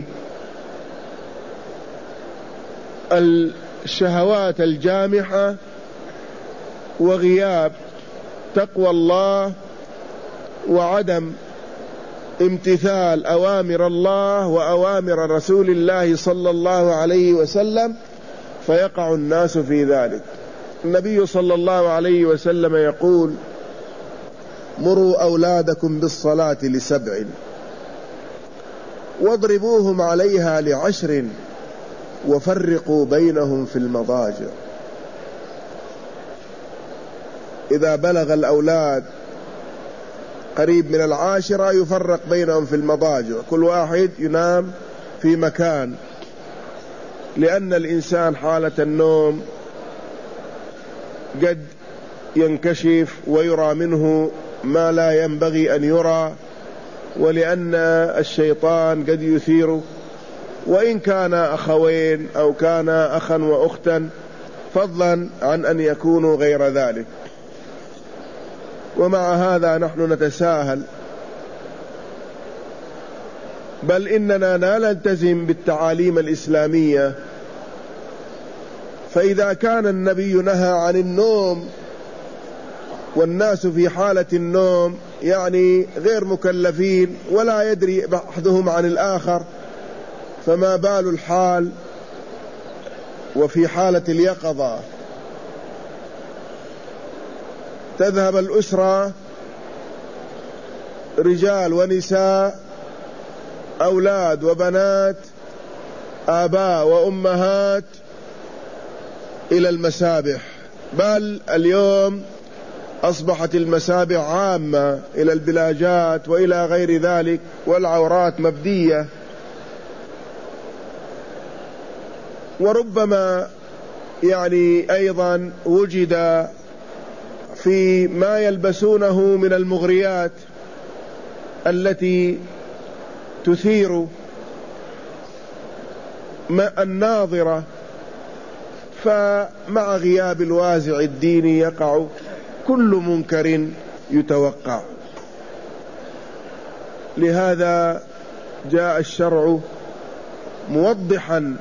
الشهوات الجامحة وغياب تقوى الله وعدم امتثال أوامر الله وأوامر رسول الله صلى الله عليه وسلم، فيقع الناس في ذلك. النبي صلى الله عليه وسلم يقول: مروا أولادكم بالصلاة لسبع، واضربوهم عليها لعشر وفرقوا بينهم في المضاجع. إذا بلغ الأولاد قريب من العاشرة يفرق بينهم في المضاجع، كل واحد ينام في مكان، لأن الإنسان حالة النوم قد ينكشف ويرى منه ما لا ينبغي أن يرى، ولأن الشيطان قد يثيره، وإن كان أخوين أو كان أخا وأختا، فضلا عن أن يكونوا غير ذلك. ومع هذا نحن نتساهل، بل إننا لا نلتزم بالتعاليم الإسلامية. فإذا كان النبي نهى عن النوم والناس في حالة النوم يعني غير مكلفين ولا يدري أحدهم عن الآخر، فما بال الحال وفي حالة اليقظة؟ تذهب الأسرة رجال ونساء، أولاد وبنات، آباء وأمهات إلى المسابح، بل اليوم أصبحت المسابح عامة إلى البلاجات وإلى غير ذلك، والعورات مبدية. وربما يعني أيضا وجد في ما يلبسونه من المغريات التي تثير الناظرة، فمع غياب الوازع الديني يقع كل منكر يتوقع. لهذا جاء الشرع موضحا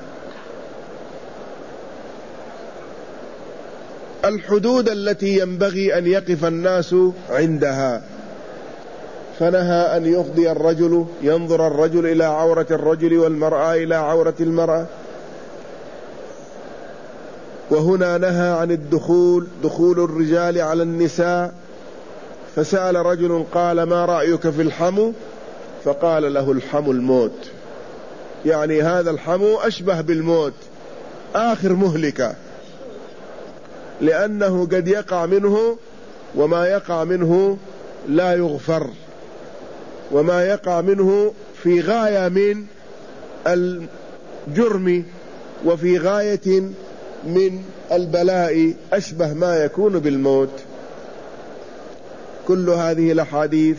الحدود التي ينبغي أن يقف الناس عندها، فنهى أن يفضي الرجل ينظر الرجل إلى عورة الرجل والمرأة إلى عورة المرأة. وهنا نهى عن الدخول دخول الرجال على النساء، فسأل رجل قال ما رأيك في الحمو؟ فقال له الحمو الموت، يعني هذا الحمو أشبه بالموت، آخر مهلكة، لأنه قد يقع منه وما يقع منه لا يغفر، وما يقع منه في غاية من الجرم وفي غاية من البلاء، أشبه ما يكون بالموت. كل هذه الأحاديث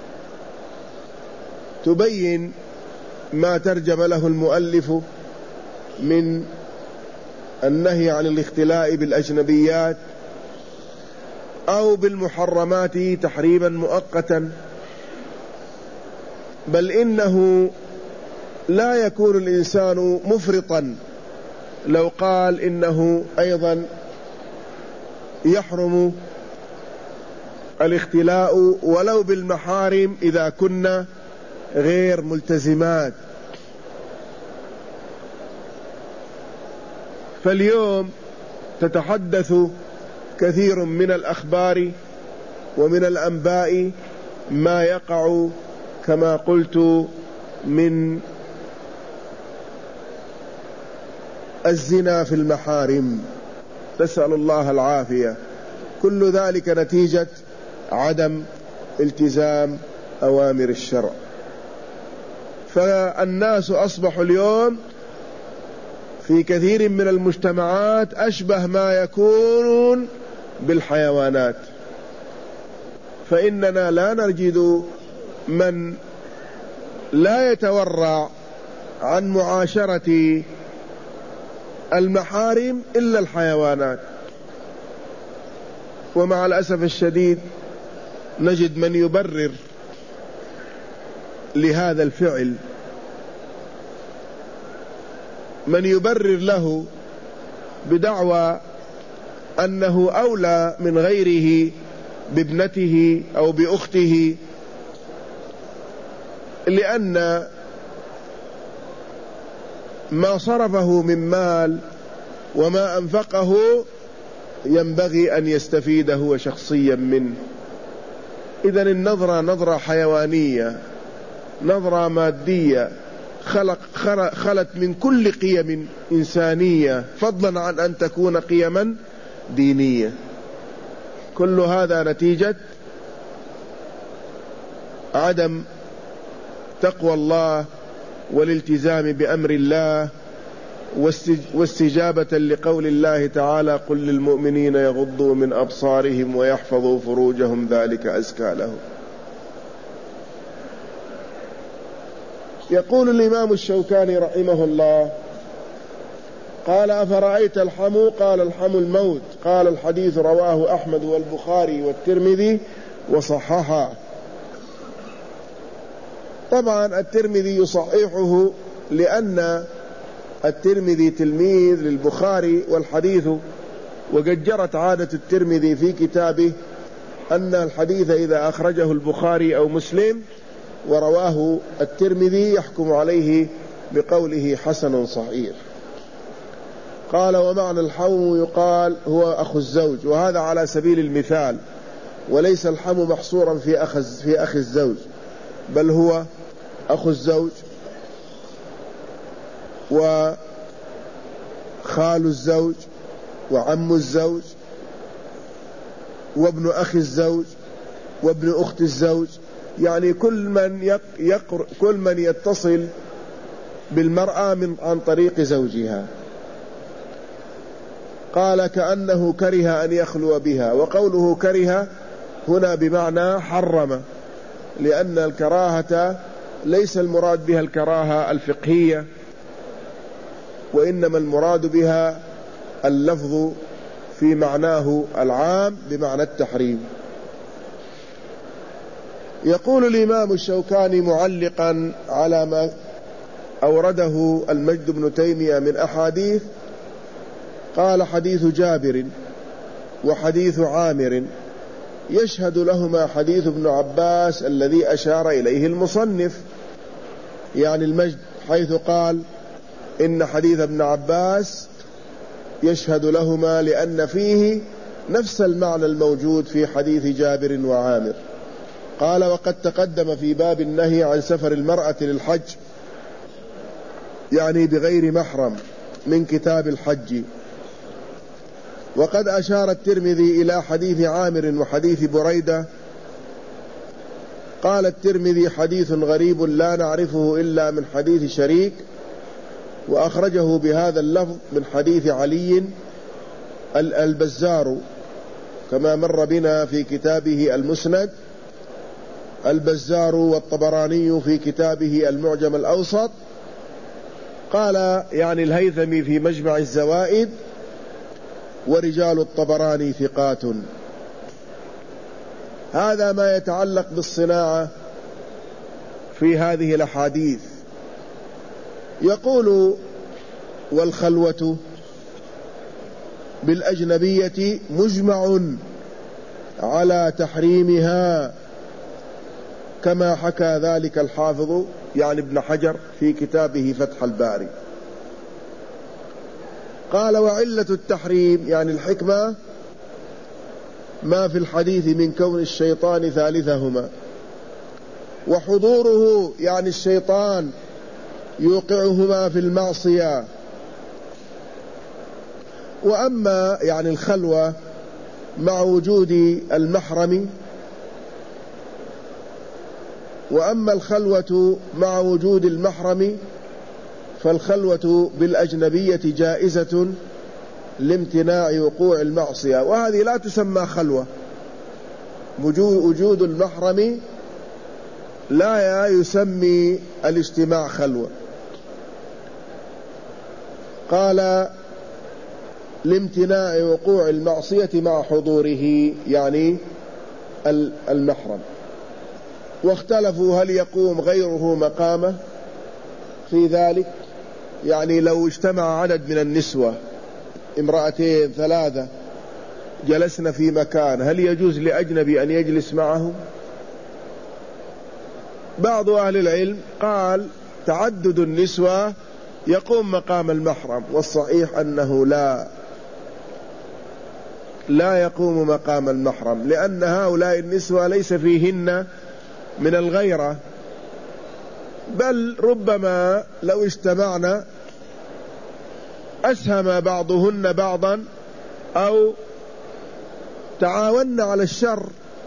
تبين ما ترجم له المؤلف من النهي عن الاختلاء بالأجنبيات أو بالمحرمات تحريما مؤقتا، بل إنه لا يكون الإنسان مفرطا لو قال إنه أيضا يحرم الاختلاء ولو بالمحارم إذا كنا غير ملتزمات. فاليوم تتحدث كثير من الأخبار ومن الأنباء ما يقع كما قلت من الزنا في المحارم، تسأل الله العافية. كل ذلك نتيجة عدم التزام أوامر الشرع. فالناس أصبحوا اليوم في كثير من المجتمعات أشبه ما يكون بالحيوانات، فإننا لا نجد من لا يتورع عن معاشرة المحارم إلا الحيوانات. ومع الأسف الشديد نجد من يبرر لهذا الفعل، من يبرر له بدعوى أنه أولى من غيره بابنته أو بأخته، لأن ما صرفه من مال وما أنفقه ينبغي أن يستفيد هو شخصيا منه. إذن النظرة نظرة حيوانية، نظرة مادية، خلق خلت من كل قيم إنسانية، فضلا عن أن تكون قيما دينية. كل هذا نتيجة عدم تقوى الله والالتزام بأمر الله واستجابة لقول الله تعالى: قل للمؤمنين يغضوا من أبصارهم ويحفظوا فروجهم ذلك أزكى لهم. يقول الإمام الشوكاني رحمه الله: قال: أفرأيت الحمو؟ قال: الحمو الموت. قال: الحديث رواه أحمد والبخاري والترمذي وصححه. طبعا الترمذي يصححه لأن الترمذي تلميذ للبخاري والحديث، وقد جرت عادة الترمذي في كتابه أن الحديث إذا أخرجه البخاري أو مسلم ورواه الترمذي يحكم عليه بقوله حسن صحيح. قال: ومعنى الحمو يقال هو أخو الزوج، وهذا على سبيل المثال، وليس الحمو محصورا في أخ في أخي الزوج، بل هو أخو الزوج وخال الزوج وعم الزوج وابن أخي الزوج وابن أخت الزوج، يعني كل من يقر كل من يتصل بالمرأة من عن طريق زوجها. قال: كأنه كره أن يخلو بها. وقوله كره هنا بمعنى حرم، لأن الكراهة ليس المراد بها الكراهة الفقهية، وإنما المراد بها اللفظ في معناه العام بمعنى التحريم. يقول الإمام الشوكاني معلقا على ما أورده المجد بن تيمية من أحاديث، قال: حديث جابر وحديث عامر يشهد لهما حديث ابن عباس الذي أشار إليه المصنف، يعني المجد، حيث قال إن حديث ابن عباس يشهد لهما لأن فيه نفس المعنى الموجود في حديث جابر وعامر. قال: وقد تقدم في باب النهي عن سفر المرأة للحج، يعني بغير محرم، من كتاب الحج. وقد أشار الترمذي إلى حديث عامر وحديث بريدة. قال الترمذي: حديث غريب لا نعرفه إلا من حديث شريك، وأخرجه بهذا اللفظ من حديث علي البزار كما مر بنا في كتابه المسند، البزار والطبراني في كتابه المعجم الأوسط. قال يعني الهيثمي في مجمع الزوائد: ورجال الطبراني ثقات. هذا ما يتعلق بالصناعة في هذه الأحاديث. يقول: والخلوة بالأجنبية مجمع على تحريمها، كما حكى ذلك الحافظ يعني ابن حجر في كتابه فتح الباري. قال: وعلة التحريم يعني الحكمة ما في الحديث من كون الشيطان ثالثهما، وحضوره يعني الشيطان يوقعهما في المعصية. وأما يعني الخلوة مع وجود المحرم، وأما الخلوة مع وجود المحرم فالخلوة بالأجنبية جائزة لامتناع وقوع المعصية، وهذه لا تسمى خلوة. وجود المحرم لا يسمي الاجتماع خلوة. قال: لامتناع وقوع المعصية مع حضوره يعني المحرم. واختلفوا هل يقوم غيره مقامه في ذلك، يعني لو اجتمع عدد من النسوة، امرأتين ثلاثة، جلسنا في مكان، هل يجوز لأجنبي أن يجلس معهم؟ بعض أهل العلم قال: تعدد النسوة يقوم مقام المحرم، والصحيح أنه لا لا يقوم مقام المحرم، لأن هؤلاء النسوة ليس فيهن من الغيرة، بل ربما لو اجتمعنا أسهم بعضهن بعضا أو تعاوننا على الشر.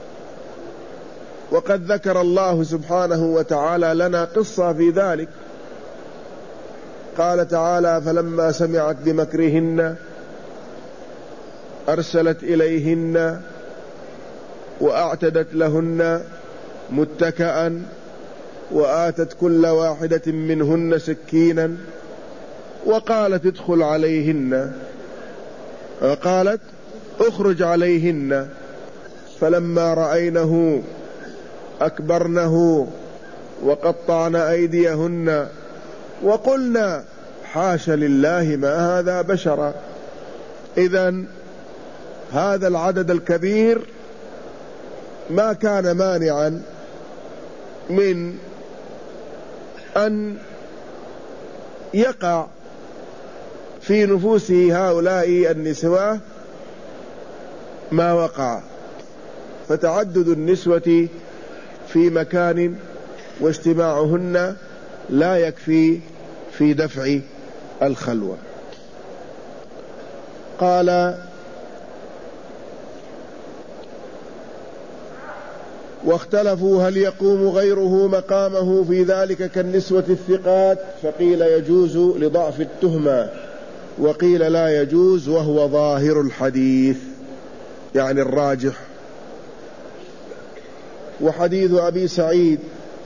وقد ذكر الله سبحانه وتعالى لنا قصة في ذلك، قال تعالى: فلما سمعت بمكرهن أرسلت إليهن وأعتدت لهن متكئا وآتت كل واحدة منهن سكينا وقالت ادخل عليهن، وقالت اخرج عليهن، فلما رأينه أكبرنه وقطعن أيديهن وقلنا حاش لله ما هذا بشرا. إذن هذا العدد الكبير ما كان مانعا من أن يقع في نفوس هؤلاء النسوة ما وقع، فتعدد النسوة في مكان واجتماعهن لا يكفي في دفع الخلوة. قال: واختلفوا هل يقوم غيره مقامه في ذلك كالنسوة الثقات، فقيل يجوز لضعف التهمة، وقيل لا يجوز وهو ظاهر الحديث، يعني الراجح. وحديث أبي سعيد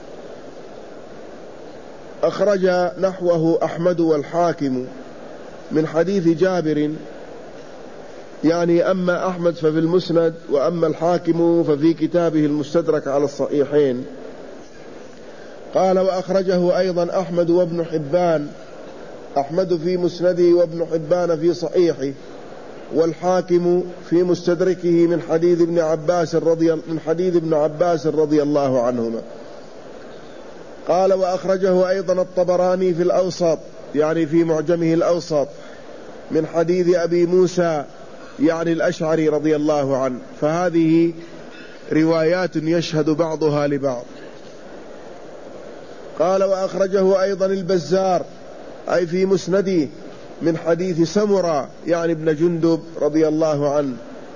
أخرج نحوه أحمد والحاكم من حديث جابر، يعني أما أحمد ففي المسند، وأما الحاكم ففي كتابه المستدرك على الصحيحين. قال: وأخرجه أيضا أحمد وابن حبان، أحمد في مسنده وابن حبان في صحيحه، والحاكم في مستدركه من حديث ابن عباس رضي من حديث ابن عباس رضي الله عنهما. قال: وأخرجه أيضا الطبراني في الأوسط، يعني في معجمه الأوسط، من حديث أبي موسى يعني الأشعري رضي الله عنه. فهذه روايات يشهد بعضها لبعض. قال: وأخرجه أيضا البزار أي في مسنده من حديث سمرة يعني ابن جندب رضي الله عنه.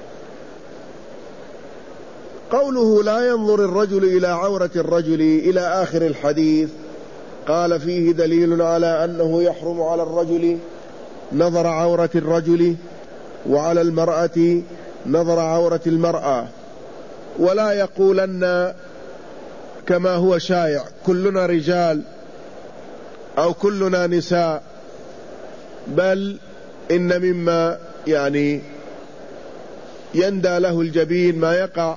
قوله لا ينظر الرجل إلى عورة الرجل إلى آخر الحديث، قال: فيه دليل على أنه يحرم على الرجل نظر عورة الرجل، وعلى المرأة نظر عورة المرأة. ولا يقولن كما هو شائع كلنا رجال أو كلنا نساء، بل إن مما يعني يندى له الجبين ما يقع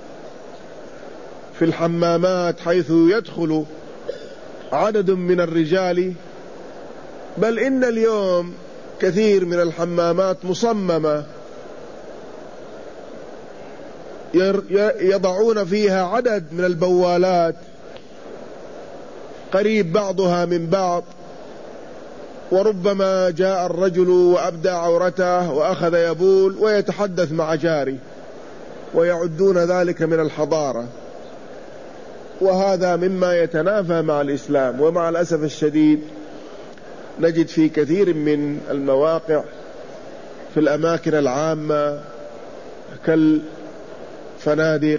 في الحمامات، حيث يدخل عدد من الرجال، بل إن اليوم كثير من الحمامات مصممة يضعون فيها عدد من البوالات قريب بعضها من بعض، وربما جاء الرجل وأبدى عورته وأخذ يبول ويتحدث مع جاري، ويعدون ذلك من الحضارة، وهذا مما يتنافى مع الإسلام. ومع الأسف الشديد نجد في كثير من المواقع في الأماكن العامة كالفنادق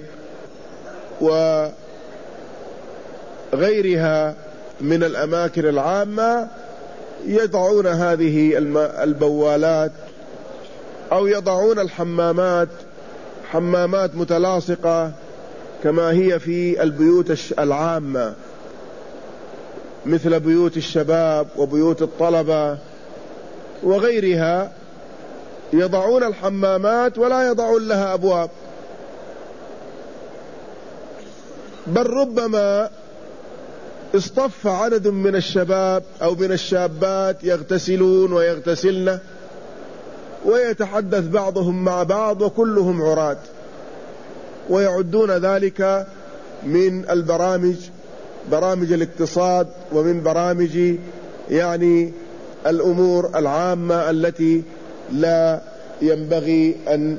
وغيرها من الأماكن العامة يضعون هذه البوالات أو يضعون الحمامات حمامات متلاصقة كما هي في البيوت العامة، مثل بيوت الشباب وبيوت الطلبة وغيرها، يضعون الحمامات ولا يضعون لها أبواب، بل ربما اصطف عدد من الشباب أو من الشابات يغتسلون ويغتسلن ويتحدث بعضهم مع بعض وكلهم عراة، ويعدون ذلك من البرامج برامج الاقتصاد ومن برامج يعني الأمور العامة التي لا ينبغي أن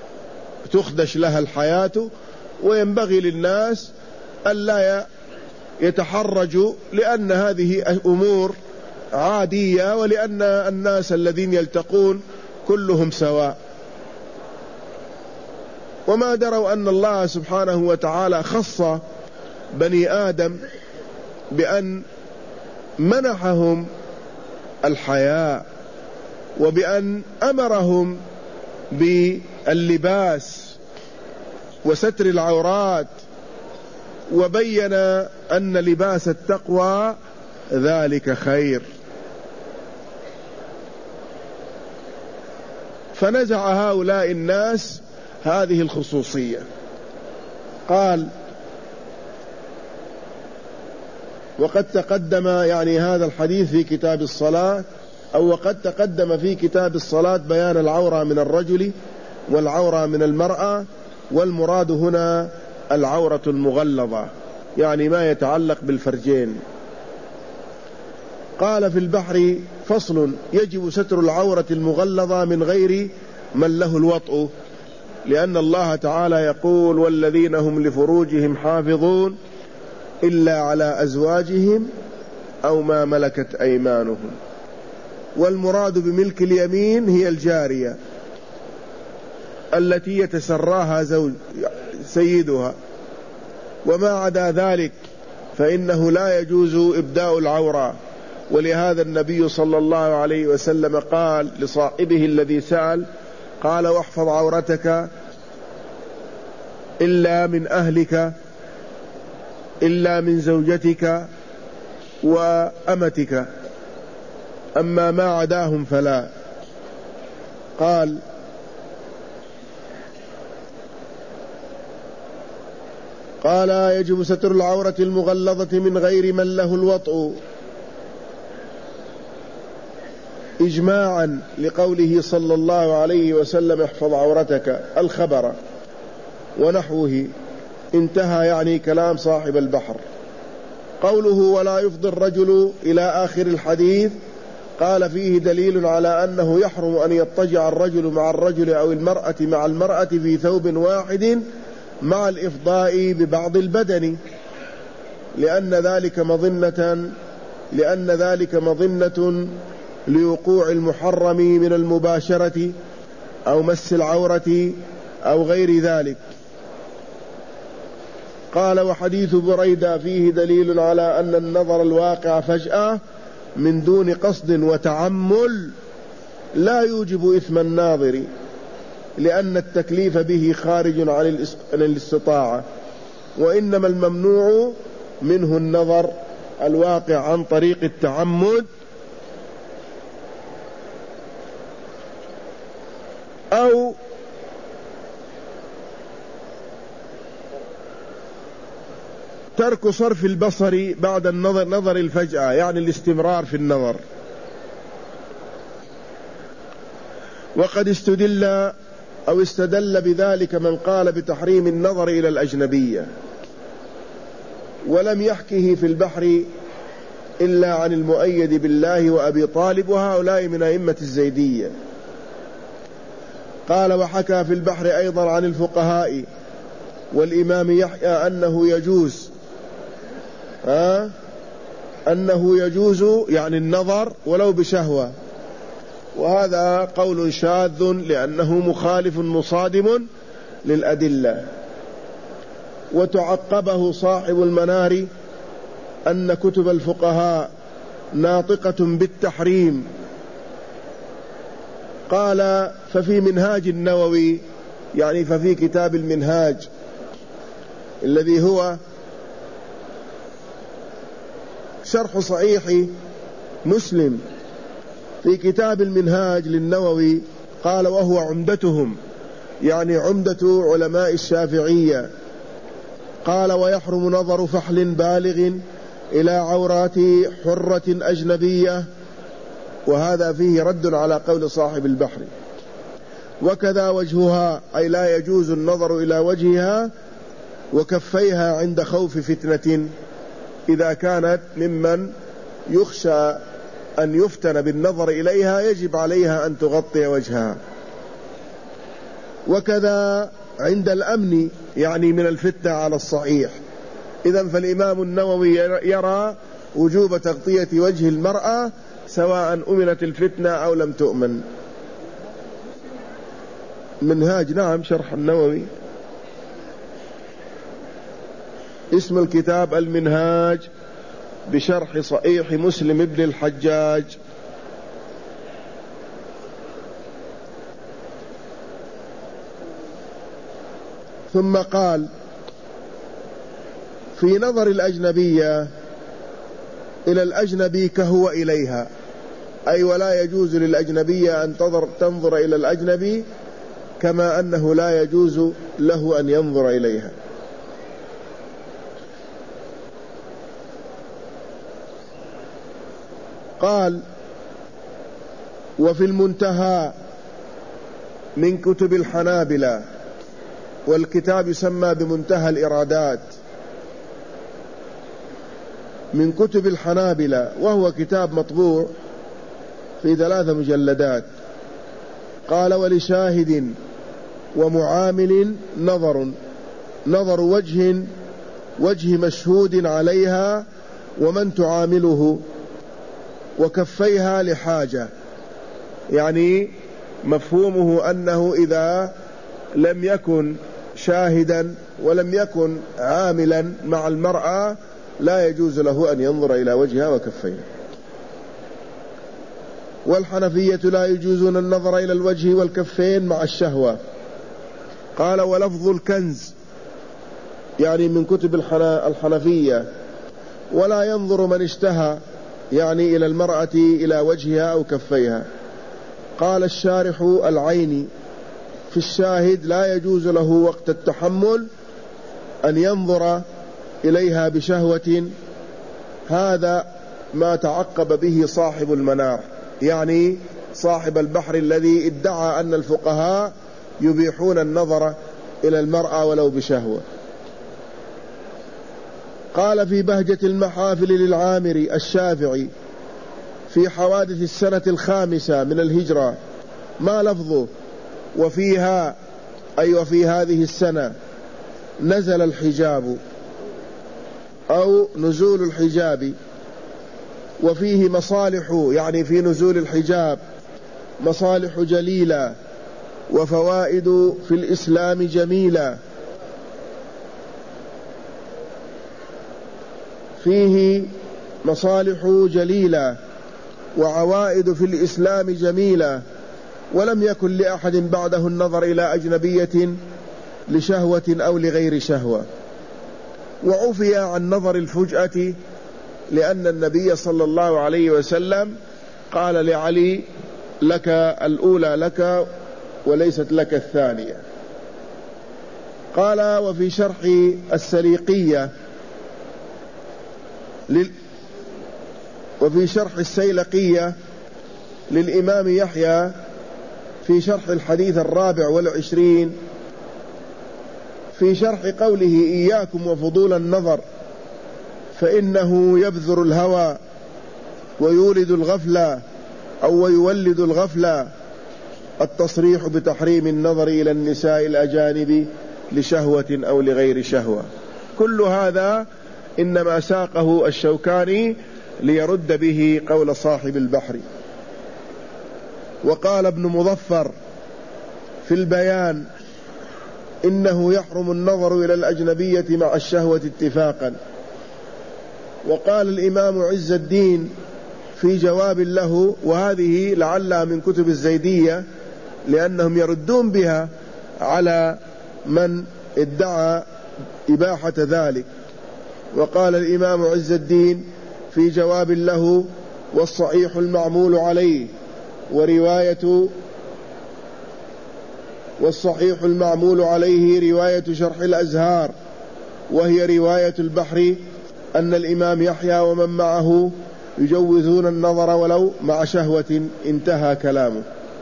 تخدش لها الحياة، وينبغي للناس ألا يتحرج لأن هذه أمور عادية، ولأن الناس الذين يلتقون كلهم سواء، وما دروا أن الله سبحانه وتعالى خص بني آدم بأن منحهم الحياء، وبأن أمرهم باللباس وستر العورات، وبين أن لباس التقوى ذلك خير. فنزع هؤلاء الناس هذه الخصوصية. قال: وقد تقدم، يعني هذا الحديث في كتاب الصلاة، أو وقد تقدم في كتاب الصلاة بيان العورة من الرجل والعورة من المرأة، والمراد هنا العورة المغلظة، يعني ما يتعلق بالفرجين. قال في البحر: فصل: يجب ستر العورة المغلظة من غير من له الوطء، لأن الله تعالى يقول: والذين هم لفروجهم حافظون إلا على أزواجهم أو ما ملكت أيمانهم. والمراد بملك اليمين هي الجارية التي يتسراها زوج سيدها، وما عدا ذلك فإنه لا يجوز إبداء العورة. ولهذا النبي صلى الله عليه وسلم قال لصاحبه الذي سأل، قال: واحفظ عورتك إلا من أهلك، إلا من زوجتك وأمتك، أما ما عداهم فلا. قال: قال: يجب ستر العورة المغلظة من غير من له الوطء، إجماعا لقوله صلى الله عليه وسلم: احفظ عورتك، الخبر ونحوه. انتهى، يعني كلام صاحب البحر. قوله: ولا يفضي الرجل إلى آخر الحديث، قال: فيه دليل على أنه يحرم أن يضطجع الرجل مع الرجل أو المرأة مع المرأة في ثوب واحد مع الإفضاء ببعض البدن، لأن ذلك مظنة لأن ذلك مظنة لوقوع المحرم من المباشرة أو مس العورة أو غير ذلك. قال: وحديث بريدة فيه دليل على أن النظر الواقع فجأة من دون قصد وتعمل لا يوجب إثم الناظر، لأن التكليف به خارج عن الاستطاعة، وإنما الممنوع منه النظر الواقع عن طريق التعمد أو ترك صرف البصر بعد النظر نظر الفجأة، يعني الاستمرار في النظر. وقد استدل أو استدل بذلك من قال بتحريم النظر إلى الأجنبية، ولم يحكه في البحر إلا عن المؤيد بالله وأبي طالب، وهؤلاء من أئمة الزيدية. قال: وحكى في البحر أيضا عن الفقهاء والإمام يحيى أنه يجوز ها أنه يجوز يعني النظر ولو بشهوة، وهذا قول شاذ لأنه مخالف مصادم للأدلة. وتعقبه صاحب المنار أن كتب الفقهاء ناطقة بالتحريم. قال: ففي منهاج النووي، يعني ففي كتاب المنهاج الذي هو شرح صحيح مسلم، في كتاب المنهاج للنووي قال: وهو عمدتهم، يعني عمدة علماء الشافعية. قال: ويحرم نظر فحل بالغ إلى عورات حرة أجنبية، وهذا فيه رد على قول صاحب البحر. وكذا وجهها، أي لا يجوز النظر إلى وجهها وكفيها عند خوف فتنة، إذا كانت ممن يخشى أن يفتن بالنظر إليها يجب عليها أن تغطي وجهها. وكذا عند الأمن، يعني من الفتنة على الصحيح، إذن فالإمام النووي يرى وجوب تغطية وجه المرأة سواء أمنت الفتنة أو لم تؤمن. منهاج، نعم، شرح النووي، اسم الكتاب المنهاج بشرح صحيح مسلم ابن الحجاج. ثم قال: في نظر الأجنبية إلى الأجنبي كهو إليها، أي ولا يجوز للأجنبية أن تنظر إلى الأجنبي كما أنه لا يجوز له أن ينظر إليها. قال: وفي المنتهى من كتب الحنابلة، والكتاب يسمى بمنتهى الإرادات، من كتب الحنابلة، وهو كتاب مطبوع في ثلاثة مجلدات. قال: ولشاهد ومعامل نظر، نظر وجه وجه مشهود عليها ومن تعامله، وكفيها لحاجة، يعني مفهومه أنه إذا لم يكن شاهدا ولم يكن عاملا مع المرأة لا يجوز له أن ينظر إلى وجهها وكفيها. والحنفية لا يجوزون النظر إلى الوجه والكفين مع الشهوة. قال: ولفظ الكنز، يعني من كتب الحنفية، ولا ينظر من اشتهى، يعني إلى المرأة إلى وجهها أو كفيها. قال الشارح العيني: في الشاهد لا يجوز له وقت التحمل أن ينظر إليها بشهوة، هذا ما تعقب به صاحب المنار، يعني صاحب البحر الذي ادعى أن الفقهاء يبيحون النظر إلى المرأة ولو بشهوة. قال: في بهجة المحافل للعامري الشافعي في حوادث السنة الخامسة من الهجرة، ما لفظه؟ وفيها، أي وفي هذه السنة، نزل الحجاب أو نزول الحجاب، وفيه مصالح، يعني في نزول الحجاب مصالح جليلة وفوائد في الإسلام جميلة، فيه مصالح جليلة وعوائد في الإسلام جميلة، ولم يكن لأحد بعده النظر إلى أجنبية لشهوة أو لغير شهوة. وعفي عن نظر الفجأة، لأن النبي صلى الله عليه وسلم قال لعلي: لك الأولى لك وليست لك الثانية. قال: وفي شرح السليقية لل وفي شرح السيلقية للإمام يحيى في شرح الحديث الرابع والعشرين، في شرح قوله: إياكم وفضول النظر فإنه يبذر الهوى ويولد الغفلة أو ويولد الغفلة، التصريح بتحريم النظر إلى النساء الأجانب لشهوة أو لغير شهوة. كل هذا إنما ساقه الشوكاني ليرد به قول صاحب البحر. وقال ابن مظفر في البيان: إنه يحرم النظر إلى الأجنبية مع الشهوة اتفاقا. وقال الإمام عز الدين في جواب له، وهذه لعلها من كتب الزيدية لأنهم يردون بها على من ادعى إباحة ذلك. وقال الإمام عز الدين في جواب له: والصحيح المعمول عليه ورواية والصحيح المعمول عليه رواية شرح الأزهار، وهي رواية البحر، أن الإمام يحيى ومن معه يجوزون النظر ولو مع شهوة. انتهى كلامه.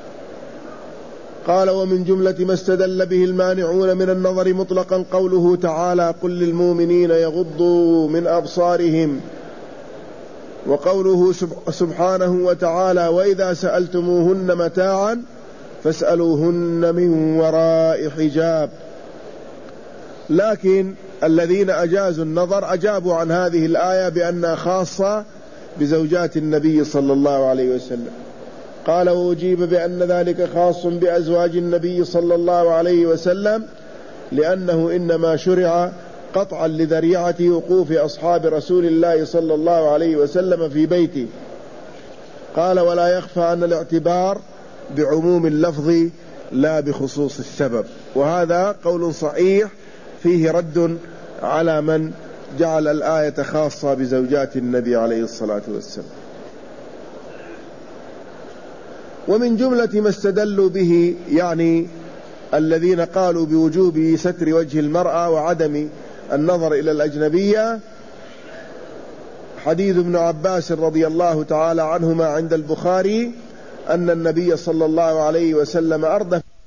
قال: ومن جملة ما استدل به المانعون من النظر مطلقا قوله تعالى: قل للمؤمنين يغضوا من أبصارهم، وقوله سبحانه وتعالى: وإذا سألتموهن متاعا فاسألوهن من وراء حجاب. لكن الذين أجازوا النظر أجابوا عن هذه الآية بأنها خاصة بزوجات النبي صلى الله عليه وسلم. قال وأجيب بأن ذلك خاص بأزواج النبي صلى الله عليه وسلم لأنه إنما شرع قطعا لذريعة وقوف أصحاب رسول الله صلى الله عليه وسلم في بيته. قال ولا يخفى أن الاعتبار بعموم اللفظ لا بخصوص السبب، وهذا قول صحيح فيه رد على من جعل الآية خاصة بزوجات النبي عليه الصلاة والسلام. ومن جملة ما استدلوا به يعني الذين قالوا بوجوب ستر وجه المرأة وعدم النظر إلى الأجنبية حديث ابن عباس رضي الله تعالى عنهما عند البخاري أن النبي صلى الله عليه وسلم أردف